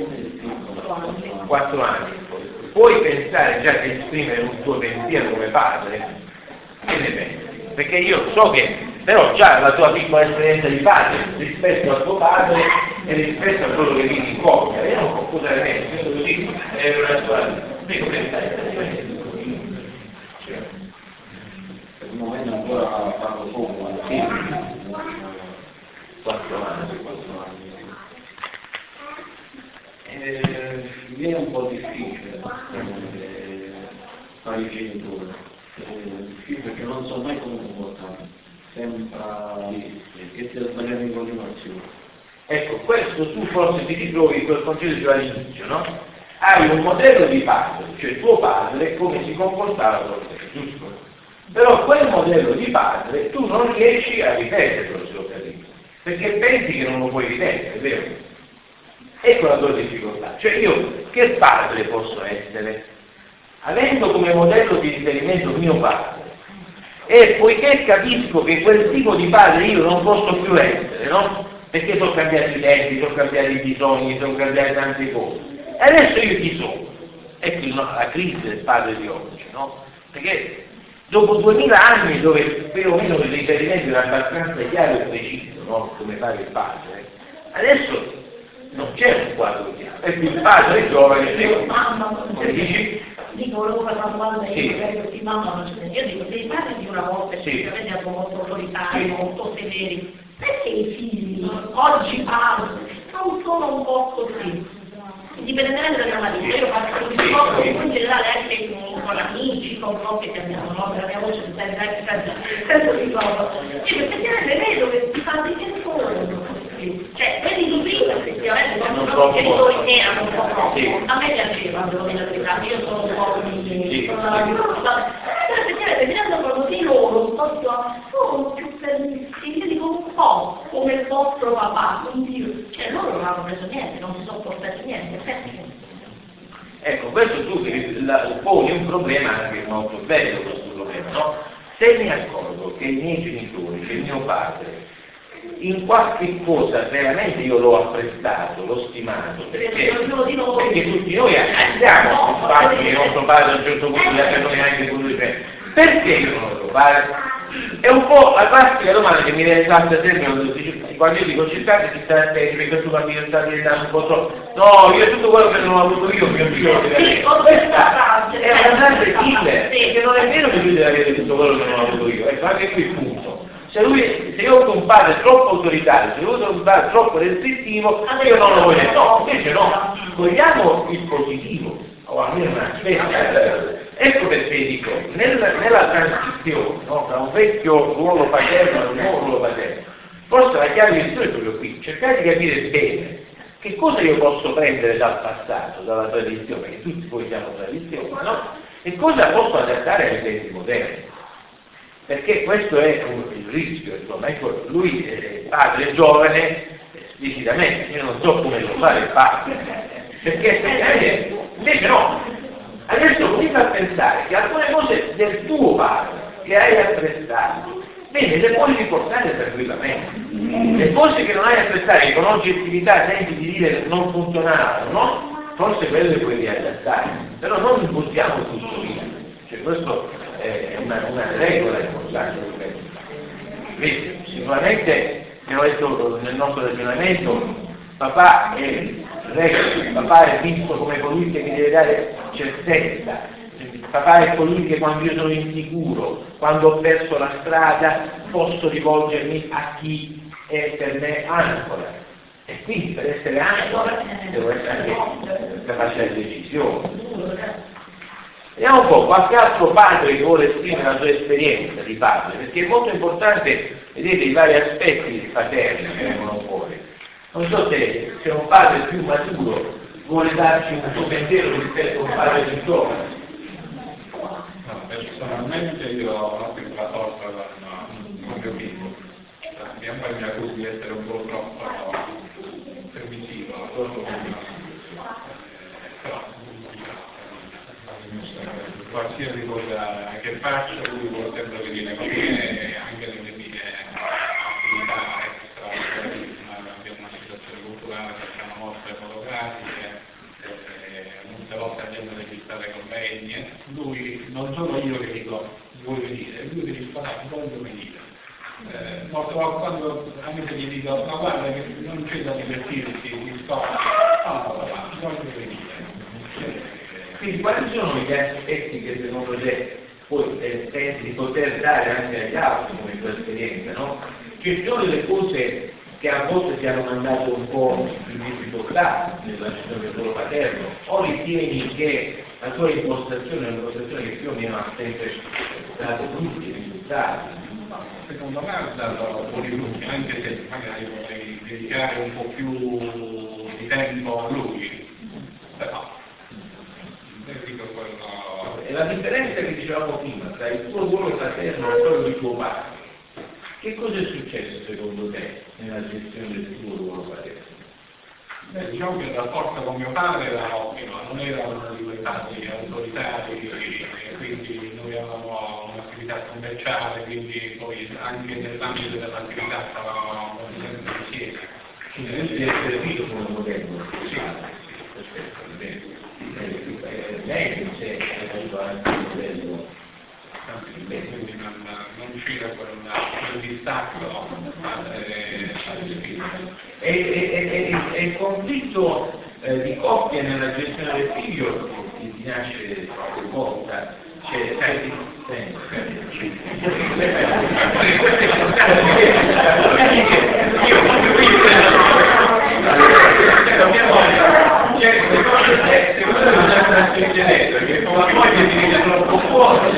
S2: Quattro anni. Puoi pensare già di esprimere un tuo pensiero come padre? Che ne pensi? Perché io so che però già la tua piccola esperienza di padre rispetto al tuo padre e rispetto a quello che vivi in coppia, vediamo un po' cosa ne pensi, così è una tua... Prego, pensare.
S3: Per il momento ancora parlo poco, alla fine,
S2: quattro anni, quattro anni.
S3: Eh, mi viene un po' difficile eh, fare i genitori, eh, perché non so mai come comportarmi. Sembra che sia sbagliato in continuazione.
S2: Ecco, questo tu forse ti ritrovi quel concetto già all'inizio, no? Hai un modello di padre, cioè tuo padre come si comportava con te, giusto? Però quel modello di padre tu non riesci a ripeterlo, se ho capito, perché pensi che non lo puoi ripetere, è vero? Ecco la tua difficoltà, cioè io che padre posso essere? Avendo come modello di riferimento mio padre, e poiché capisco che quel tipo di padre io non posso più essere, no? Perché sono cambiati i tempi, sono cambiati i bisogni, sono cambiate tante cose. E adesso io chi sono? Ecco la crisi del padre di oggi, no? Perché dopo duemila anni dove perlomeno il riferimento era abbastanza chiaro e preciso, no? Come fare il padre, adesso non c'è un quadro chiaro. Ecco il padre è giovane, dico,
S4: mamma,
S2: e dici?
S4: dico, volevo fare una domanda, io
S2: Sì.
S4: credo che mamma non c'è. Io dico, dei padri di una volta,
S2: Sì.
S4: effettivamente erano molto autoritari,
S2: Sì.
S4: molto severi. Perché i figli, oggi padri, non sono un po' così? Indipendentemente dalla mattina, io faccio un discorso in generale anche con, con amici, con coppie che abbiamo, no? Per la mia voce si sente anche senso di cosa. Io effettivamente vedo che si fa dei genitori. Cioè, quelli di prima effettivamente
S2: Non
S4: non
S2: troppo.
S4: i genitori erano un po' troppo.
S2: Sì.
S4: A me piaceva, devo dire la verità, io sono un po' di...
S2: Sì.
S4: sono una però effettivamente mi rendo conto che loro sono più felici, io dico un po' come del vostro papà, quindi cioè, loro non hanno preso niente, non si sono portati niente, perché?
S2: Ecco, questo tu la, poni un problema anche molto bello, questo problema, no? Se mi accorgo che i miei genitori, che il mio padre, in qualche cosa veramente io l'ho apprezzato, l'ho stimato, perché, perché tutti noi andiamo sul fatto che il nostro padre a un certo punto gli ha neanche voluto dire, perché io non lo devo fare? È un po' la classica domanda che mi viene fatta sempre quando io dico cercate di stare attenti perché tu bambino sta diventando un po' troppo. No, io tutto quello che non ho avuto io, mio figlio lo deve avere. Questa è una grande Hitler, perché non è vero che lui deve avere tutto quello che non ho avuto io, ecco, anche qui il punto. Se, lui, se io ho avuto un padre troppo autoritario, se io ho avuto un padre troppo restrittivo, io non lo voglio. No, invece no, vogliamo il positivo, o almeno un aspetto. Ecco perché dico, nella, nella transizione, no, da un vecchio ruolo paterno a un nuovo ruolo paterno, forse la chiave di è proprio qui, cercare di capire bene che cosa io posso prendere dal passato, dalla tradizione, perché tutti poi siamo tradizioni, no? E cosa posso adattare ai tempi moderni. Perché questo è un, il rischio, insomma, ecco, lui è padre giovane, esplicitamente, io non so come lo fare il padre, perché se, invece no. Adesso comincia a pensare che alcune cose del tuo padre che hai apprezzato, bene, le puoi riportare tranquillamente. Le cose che non hai apprezzato, che con oggettività senti di dire non funzionavano, no? Forse quelle le puoi riadattare, però non buttiamo tutto via. Cioè, questo è una, una regola importante. Vedi, sicuramente, abbiamo detto nel nostro ragionamento, papà è regola, papà è visto come colui che mi deve dare certezza, papà è colui che quando io sono insicuro, quando ho perso la strada, posso rivolgermi a chi è per me ancora. E quindi per essere ancora devo essere anche capace di decisione. Vediamo un po', qualche altro padre che vuole esprimere la sua esperienza di padre, perché è molto importante vedere i vari aspetti paterni che vengono fuori. Non so se, se un padre più maturo vuole darci un suo pensiero rispetto a un padre più giovane.
S5: No, personalmente io ho sempre la torta con mio figlio. Mia madre mi accusa di essere un po' troppo permissivo, troppo però qualsiasi cosa che faccio lui vuole sempre che viene bene, anche nelle mie attività extra, abbiamo una situazione culturale, facciamo mostre fotografiche, eh, molte volte andiamo a registrare convegni, lui non sono io che dico vuoi venire, lui mi dice no, voglio venire. Eh, molte volte quando anche se gli dico ma guarda che non c'è da divertirsi, ti sto, no, no, voglio venire.
S2: Quindi quali sono gli aspetti che secondo te poi eh, pensi di poter dare anche agli altri come tua esperienza, no? Ci sono delle cose che a volte ti hanno mandato un po' in difficoltà nella gestione del loro paterno, o ritieni che la tua impostazione è un'impostazione che più o meno ha sempre dato frutti, risultati?
S5: Secondo me ha dato buoni frutti, anche se magari vorrei dedicare un po' più di tempo a lui, però
S2: e la differenza che dicevamo prima tra il tuo ruolo paterno e quello di tuo padre, che cosa è successo secondo te nella gestione del tuo ruolo paterno?
S5: Beh, diciamo che il rapporto con mio padre era ottimo, non era uno di quei padri autoritari, e quindi noi avevamo un'attività commerciale, quindi poi anche nell'ambito dell'attività stavamo sempre insieme.
S2: Quindi ti è servito come modello?
S5: Sì,
S2: perfetto, bene. Lei c'è anche un modello,
S5: quindi non, non c'era quel distacco
S2: e, e, e, e il conflitto eh, di coppia nella gestione del figlio ti, ti nasce qualche volta, c'è sai,
S5: perché con la moglie ti dice troppo fuori,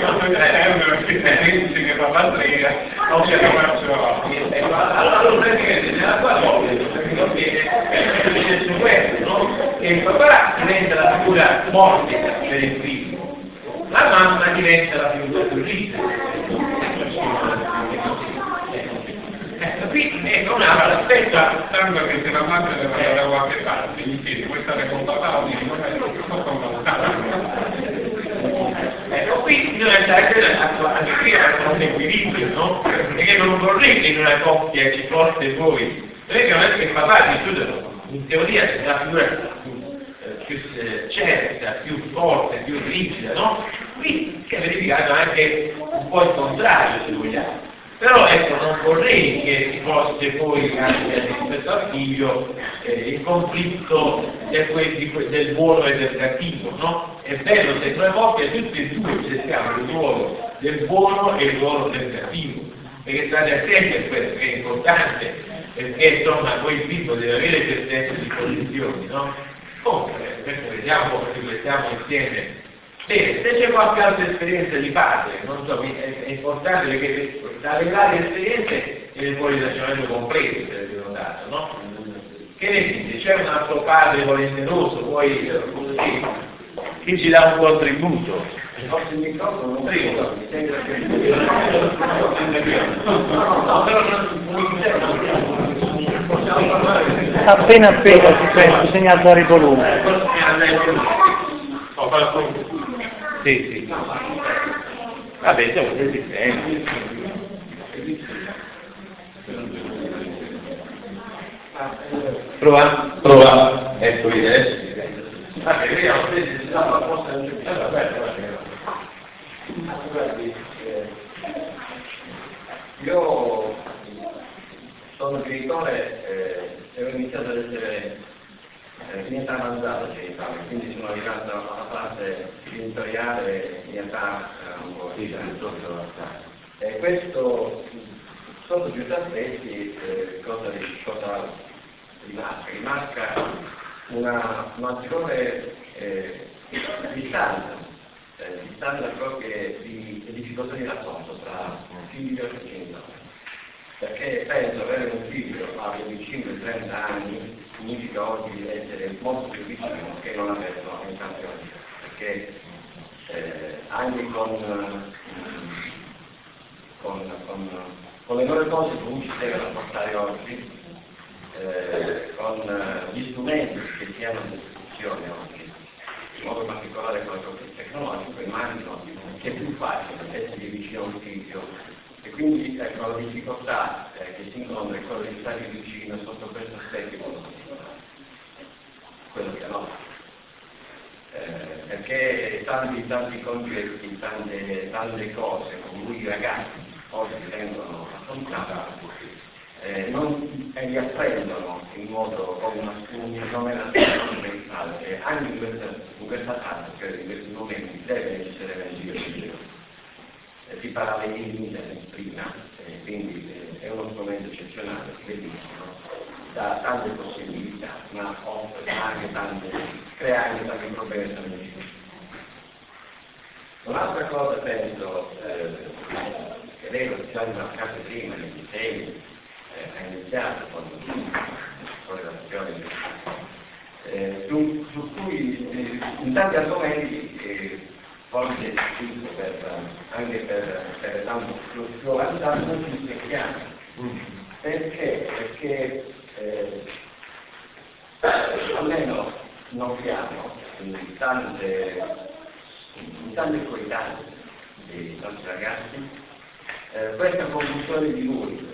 S5: pensi che papà strega, non c'è come
S2: allora praticamente nella tua moglie è successo questo, no? Che il papà diventa la figura morbida per il figlio, la mamma diventa la figura più ricca. Eh, quindi ecco un altro aspetto.
S5: Tanto che se la madre deve andare da qualche parte, gli chiede, vuoi stare con papà o dici, non è
S2: Ecco, qui bisogna stare a scrivere un equilibrio, no? Perché non vorrei che in una coppia ci fosse voi, perché non è che il papà di tutto, in teoria è la figura più, eh, più eh, certa, più forte, più rigida, no? Qui si è verificato anche un po' il contrario, se vogliamo. Però ecco, non vorrei che ci fosse poi anche rispetto al figlio eh, il conflitto del, del buono e del cattivo, no? È bello se noi coppie tutti e due cerchiamo il ruolo del buono e il ruolo del cattivo, perché state attenti a questo, che è importante, perché insomma poi il figlio deve avere certezza di posizioni, no? Comunque, questo vediamo, riflettiamo insieme. Bene, se c'è qualche altra esperienza di padre, non so, è, è importante perché dalle varie esperienze viene fuori il ragionamento completo, se avete notato, no? Che ne dite? C'è un altro padre volenteroso, poi così, chi ci dà un contributo?
S3: Il vostro microfono non prego, mi sembra che...
S2: No, però non possiamo parlare.
S1: Appena appena si sente, bisogna alzare il volume.
S2: Ho fatto... Sì, sì. Vabbè, siamo resistenti. Prova? Prova. Ecco lì adesso. Vabbè, vediamo se si dà una posta in giù. Vabbè,
S3: Guardi, io sono genitore eh, e ho iniziato ad essere eh, in età avanzata genitore, quindi sono arrivato alla fase genitoriale in età eh, un po' di e questo sotto più aspetti eh, cosa, cosa rimarca? Rimarca una maggiore eh, distanza, eh, distanza proprio di, di difficoltà di rapporto tra figlio e genitore. Perché penso avere un figlio a venticinque trenta anni significa oggi essere molto più vicino che non averlo in tanti anni, perché eh, anche con, con, con, con le nuove cose che uno ci deve rapportare oggi, eh, con gli strumenti che si hanno a disposizione oggi, in modo particolare con le cose tecnologiche, immagino che è più facile essere vicino a un figlio. E quindi ecco, la difficoltà eh, che si incontra è quella di stare vicino sotto questo aspetto quello che no. Eh, perché tanti tanti concetti, tante, tante cose con cui i ragazzi oggi vengono affrontati eh, non e li apprendono in modo come una non è una strumentale, anche in questa, in questa fase, cioè in questi momenti deve essere meglio. Si parla dei limiti prima, eh, quindi eh, è uno strumento eccezionale, bellissimo, dà tante possibilità, ma offre anche tante, crea anche tanti problemi tra amici. Un'altra cosa penso, eh, che lei lo già rimarcato prima, nei disegni, eh, ha iniziato con, con le relazioni, eh, su, su cui eh, in tanti argomenti eh, forse per, anche per, per tanto più avanzato non ci spieghiamo. Perché? Perché eh, almeno notiamo in tante, in tante coetanee dei nostri ragazzi eh, questa confusione di lui.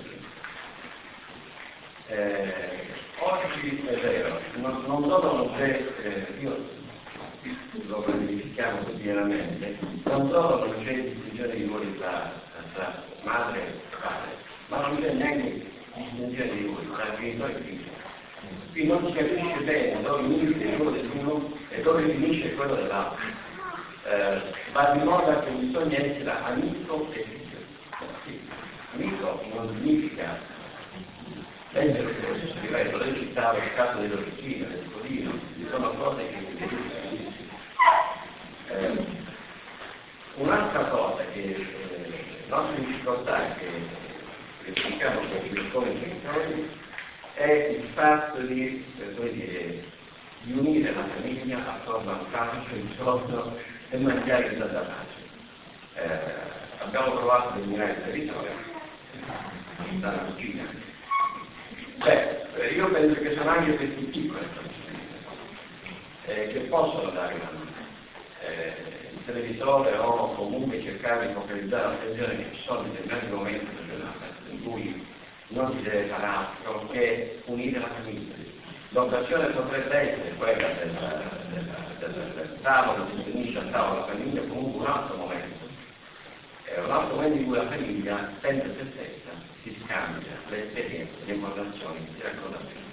S3: Eh, oggi è vero, non, non solo non c'è, eh, io lo verifichiamo quotidianamente, non solo non c'è distinzione di ruoli tra, tra madre e padre, ma non c'è neanche distinzione di ruoli tra genitore e figlio. Qui non si capisce bene dove inizia il ruolo dell'uno e dove finisce quello dell'altro. Eh, va di moda che bisogna essere amico e figlio. Sì. Amico non significa essere lo stesso livello, lei citava il caso dell'origine, del codino, sono cose che Eh, un'altra cosa che eh, la nostra difficoltà che verifichiamo come genitori è il fatto di, per dire, di unire la famiglia attorno al calcio, il sonno e mangiare il da pace. Eh, abbiamo provato a eliminare il territorio, dalla cucina. Beh, io penso che sono anche questi piccoli eh, che possono dare una mano. Eh, il televisore o comunque cercare di focalizzare l'attenzione che ci sono determinati momenti della giornata in cui non si deve fare altro che unire la famiglia. L'occasione potrebbe essere quella del, del, del, del tavolo, si riunisce al tavolo la famiglia, comunque un altro momento. È un altro momento in cui la famiglia, senza se stessa, si scambia le esperienze, le informazioni, si racconta bene.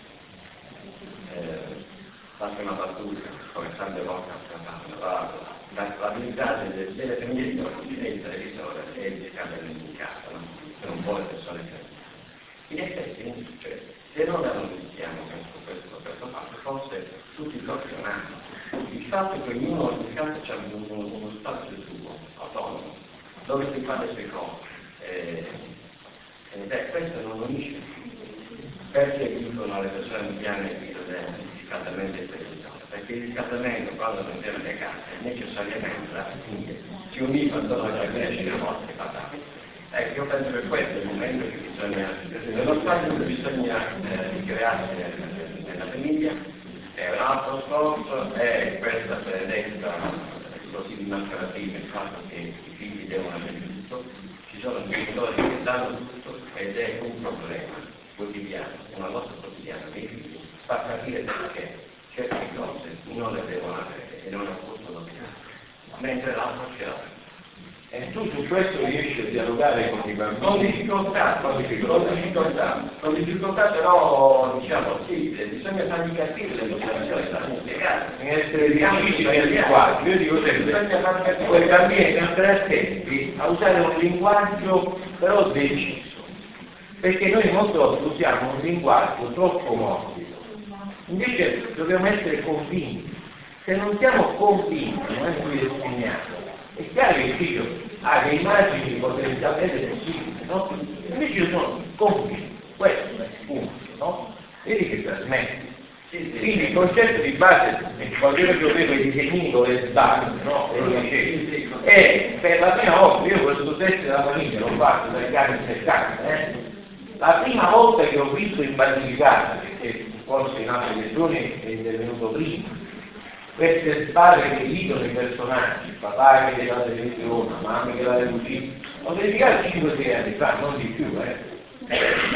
S3: Eh, Faccio una battuta, come tante volte la l'abilità delle, delle famiglie di oggi è il televisore e il scambio in casa, no? Per un po' le persone che in effetti, cioè, se non analizziamo questo, questo, questo fatto, forse tutti i giorni non hanno. Il fatto che ognuno in casa ha un, un, uno spazio suo, autonomo, dove si fa le sue cose, eh, eh, beh, questo non unisce. Perché dicono le persone anziane che riscaldamento e televisione? Perché il riscaldamento, quando non c'è nelle case, necessariamente la famiglia si univa attorno alla crescita delle nostre patate. Ecco, io penso che questo è il momento che bisogna, nello spazio che bisogna eh, crearsi nella famiglia, è un altro sforzo, è questa benedetta così dimenticativa, il fatto che i figli devono avere tutto, ci sono genitori che danno tutto ed è un problema quotidiano, una lotta quotidiana dei figli, fa capire perché certe cose non le devono avere e non le possono avere, mentre l'altro ce l'ha.
S2: E tu su questo riesci a dialogare con i bambini?
S3: Con difficoltà, con difficoltà, con difficoltà, con difficoltà però diciamo sì, bisogna fargli capire le motivazioni, fargli spiegare.
S2: Bisogna essere difficili e adeguati. Io dico sempre, quei bambini devono stare attenti a usare un linguaggio però deciso, perché noi molto volte usiamo un linguaggio troppo morbido, invece dobbiamo essere convinti. Se non siamo convinti, non è cui esprimiamo. È chiaro che il figlio ha delle immagini potenzialmente possibili, no? Invece io sono convinto, questo è il punto, no? Vedi che trasmetti. Quindi il concetto di base, quando io giochevo i disegnini con le sbarre, no? E per la prima volta, io questo test della famiglia l'ho fatto dagli anni settanta, eh? La prima volta che ho visto in Basilicata, perché forse in altre regioni è venuto prima, queste sbarre che dicono i personaggi, papà che della televisione, mamma che della cucina, ho verificato cinque sei anni fa, non di più, eh.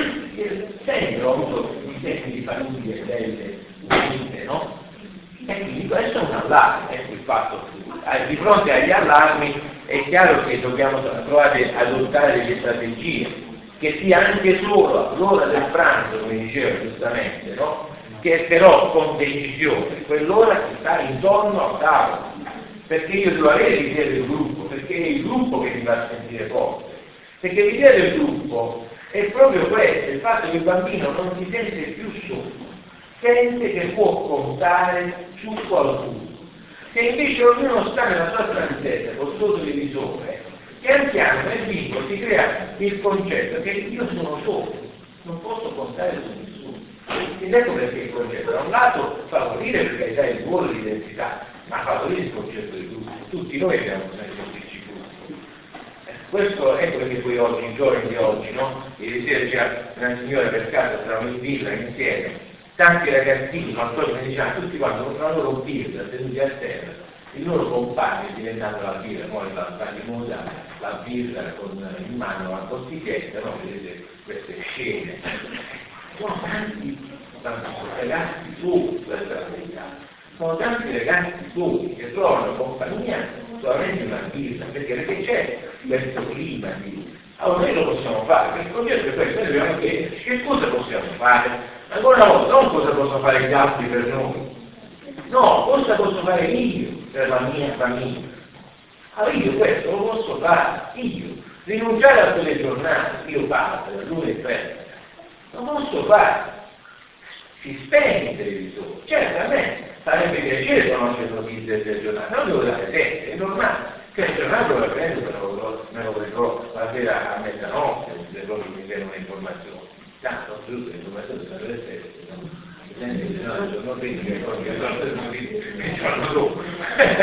S2: eh sempre ho avuto disegni di famiglie belle, unite, no? E quindi questo è un allarme, ecco il fatto. Di fronte agli allarmi è chiaro che dobbiamo provare ad adottare delle strategie, che sia anche solo all'ora del pranzo, come diceva giustamente, no? Che però con decisione, quell'ora che sta intorno al tavolo, perché io devo avere l'idea del gruppo, perché è il gruppo che mi fa sentire forte, perché l'idea del gruppo è proprio questo, il fatto che il bambino non si sente più solo, sente che può contare su qualcuno, se invece ognuno sta nella sua stanzetta col suo televisore, pian piano nel bimbo si crea il concetto che io sono solo, non posso contare su nessuno. Ed ecco perché il concetto, da un lato favorire per carità il ruolo di identità, ma favorire il concetto di gruppo. Tutti noi abbiamo bisogno di sentirci gruppo. Questo ecco perché poi oggi, i giorni di oggi, no? Ieri sera c'era una signora per caso, stavamo in villa insieme, tanti ragazzini, ma poi mi dicevano tutti quanto, con la loro birra seduti a terra, il loro compagno è diventato la birra, poi la sta di moda, la birra con in mano la bottiglietta, no? Vedete queste scene. Sono tanti, tanti ragazzi soli, questa è la verità, sono tanti ragazzi soli che trovano compagnia solamente una birra, perché, perché c'è questo clima di... Allora noi lo possiamo fare, perché il concetto è questo, noi dobbiamo chiederci che cosa possiamo fare, ancora una volta, non cosa possono fare gli altri per noi, no, cosa posso fare io per la mia famiglia. Allora io questo lo posso fare, io, rinunciare a quelle giornate, io parto, da lunedì e tre, non posso fare, si spegne il televisore, certo a me sarebbe piacere conoscere notizie del giornale, non devo dare sette, è normale, che il giornale lo prendo, me lo, me lo vedrò la sera a mezzanotte, se loro mi danno un'informazione, tanto giusto l'informazione sono le sette, no? Il giorno prima che poi il giorno dopo,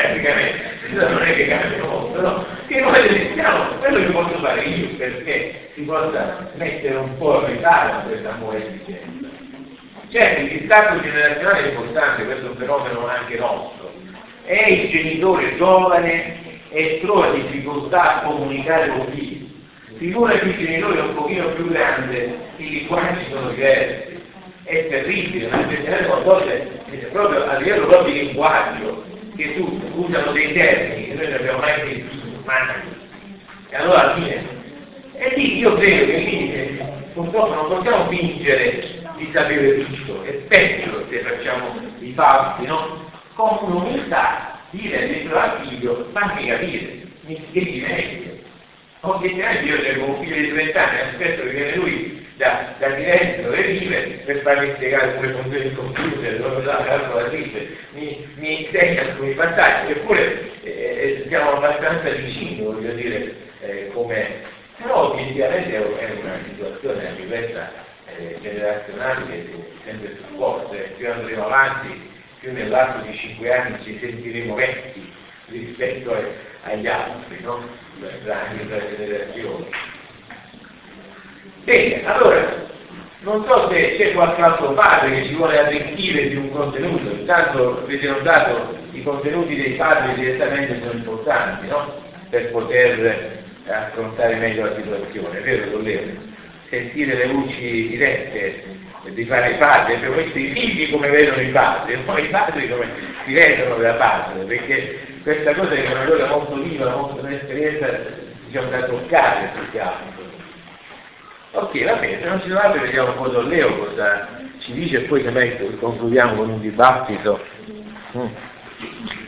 S2: praticamente, non è che cambia molto, no? Che noi esistiamo, quello che posso fare io, perché si possa mettere un po' a riparo questa nuova esigenza. Certo, il distacco generazionale è importante, questo è un fenomeno anche nostro. È il genitore giovane e trova difficoltà a comunicare con i figli. Figurati il genitore un pochino più grande, i linguaggi sono diversi. È terribile, ma generale sono cose proprio a livello proprio di linguaggio, che tu usano dei termini che noi non abbiamo mai sentito, mai. E allora alla fine, e lì io credo che quindi purtroppo non possiamo fingere di sapere tutto, è peggio se facciamo i fatti, no? Con un'umiltà, dire dentro al figlio, fammi capire, mi spieghi meglio. Obiettivamente io tengo un figlio di trenta anni, aspetto che viene lui da, da Firenze dove vive per farmi spiegare come funziona il computer, dove la calcolatrice, mi, mi insegna alcuni passaggi, eppure eh, siamo abbastanza vicini, voglio dire, eh, come... però obiettivamente è una situazione anche questa eh, generazionale che è sempre più forte, più andremo avanti, più nell'arco di cinque anni ci sentiremo vecchi rispetto ai, agli altri, no? Anche tra le generazioni. Bene, allora, non so se c'è qualche altro padre che ci vuole arricchire di un contenuto, intanto vi ho dato i contenuti dei padri direttamente sono importanti, no? Per poter affrontare meglio la situazione, è vero Tollero? Sentire le luci dirette di fare i padri, per questi i figli come vedono i padri, e poi i padri come si vedono da padre, perché questa cosa è una cosa molto viva, molto un'esperienza diciamo da toccare più che altro. Ok, va bene, se non ci trovate vediamo un po' Tollero cosa ci dice e poi semmai concludiamo con un dibattito. Mm.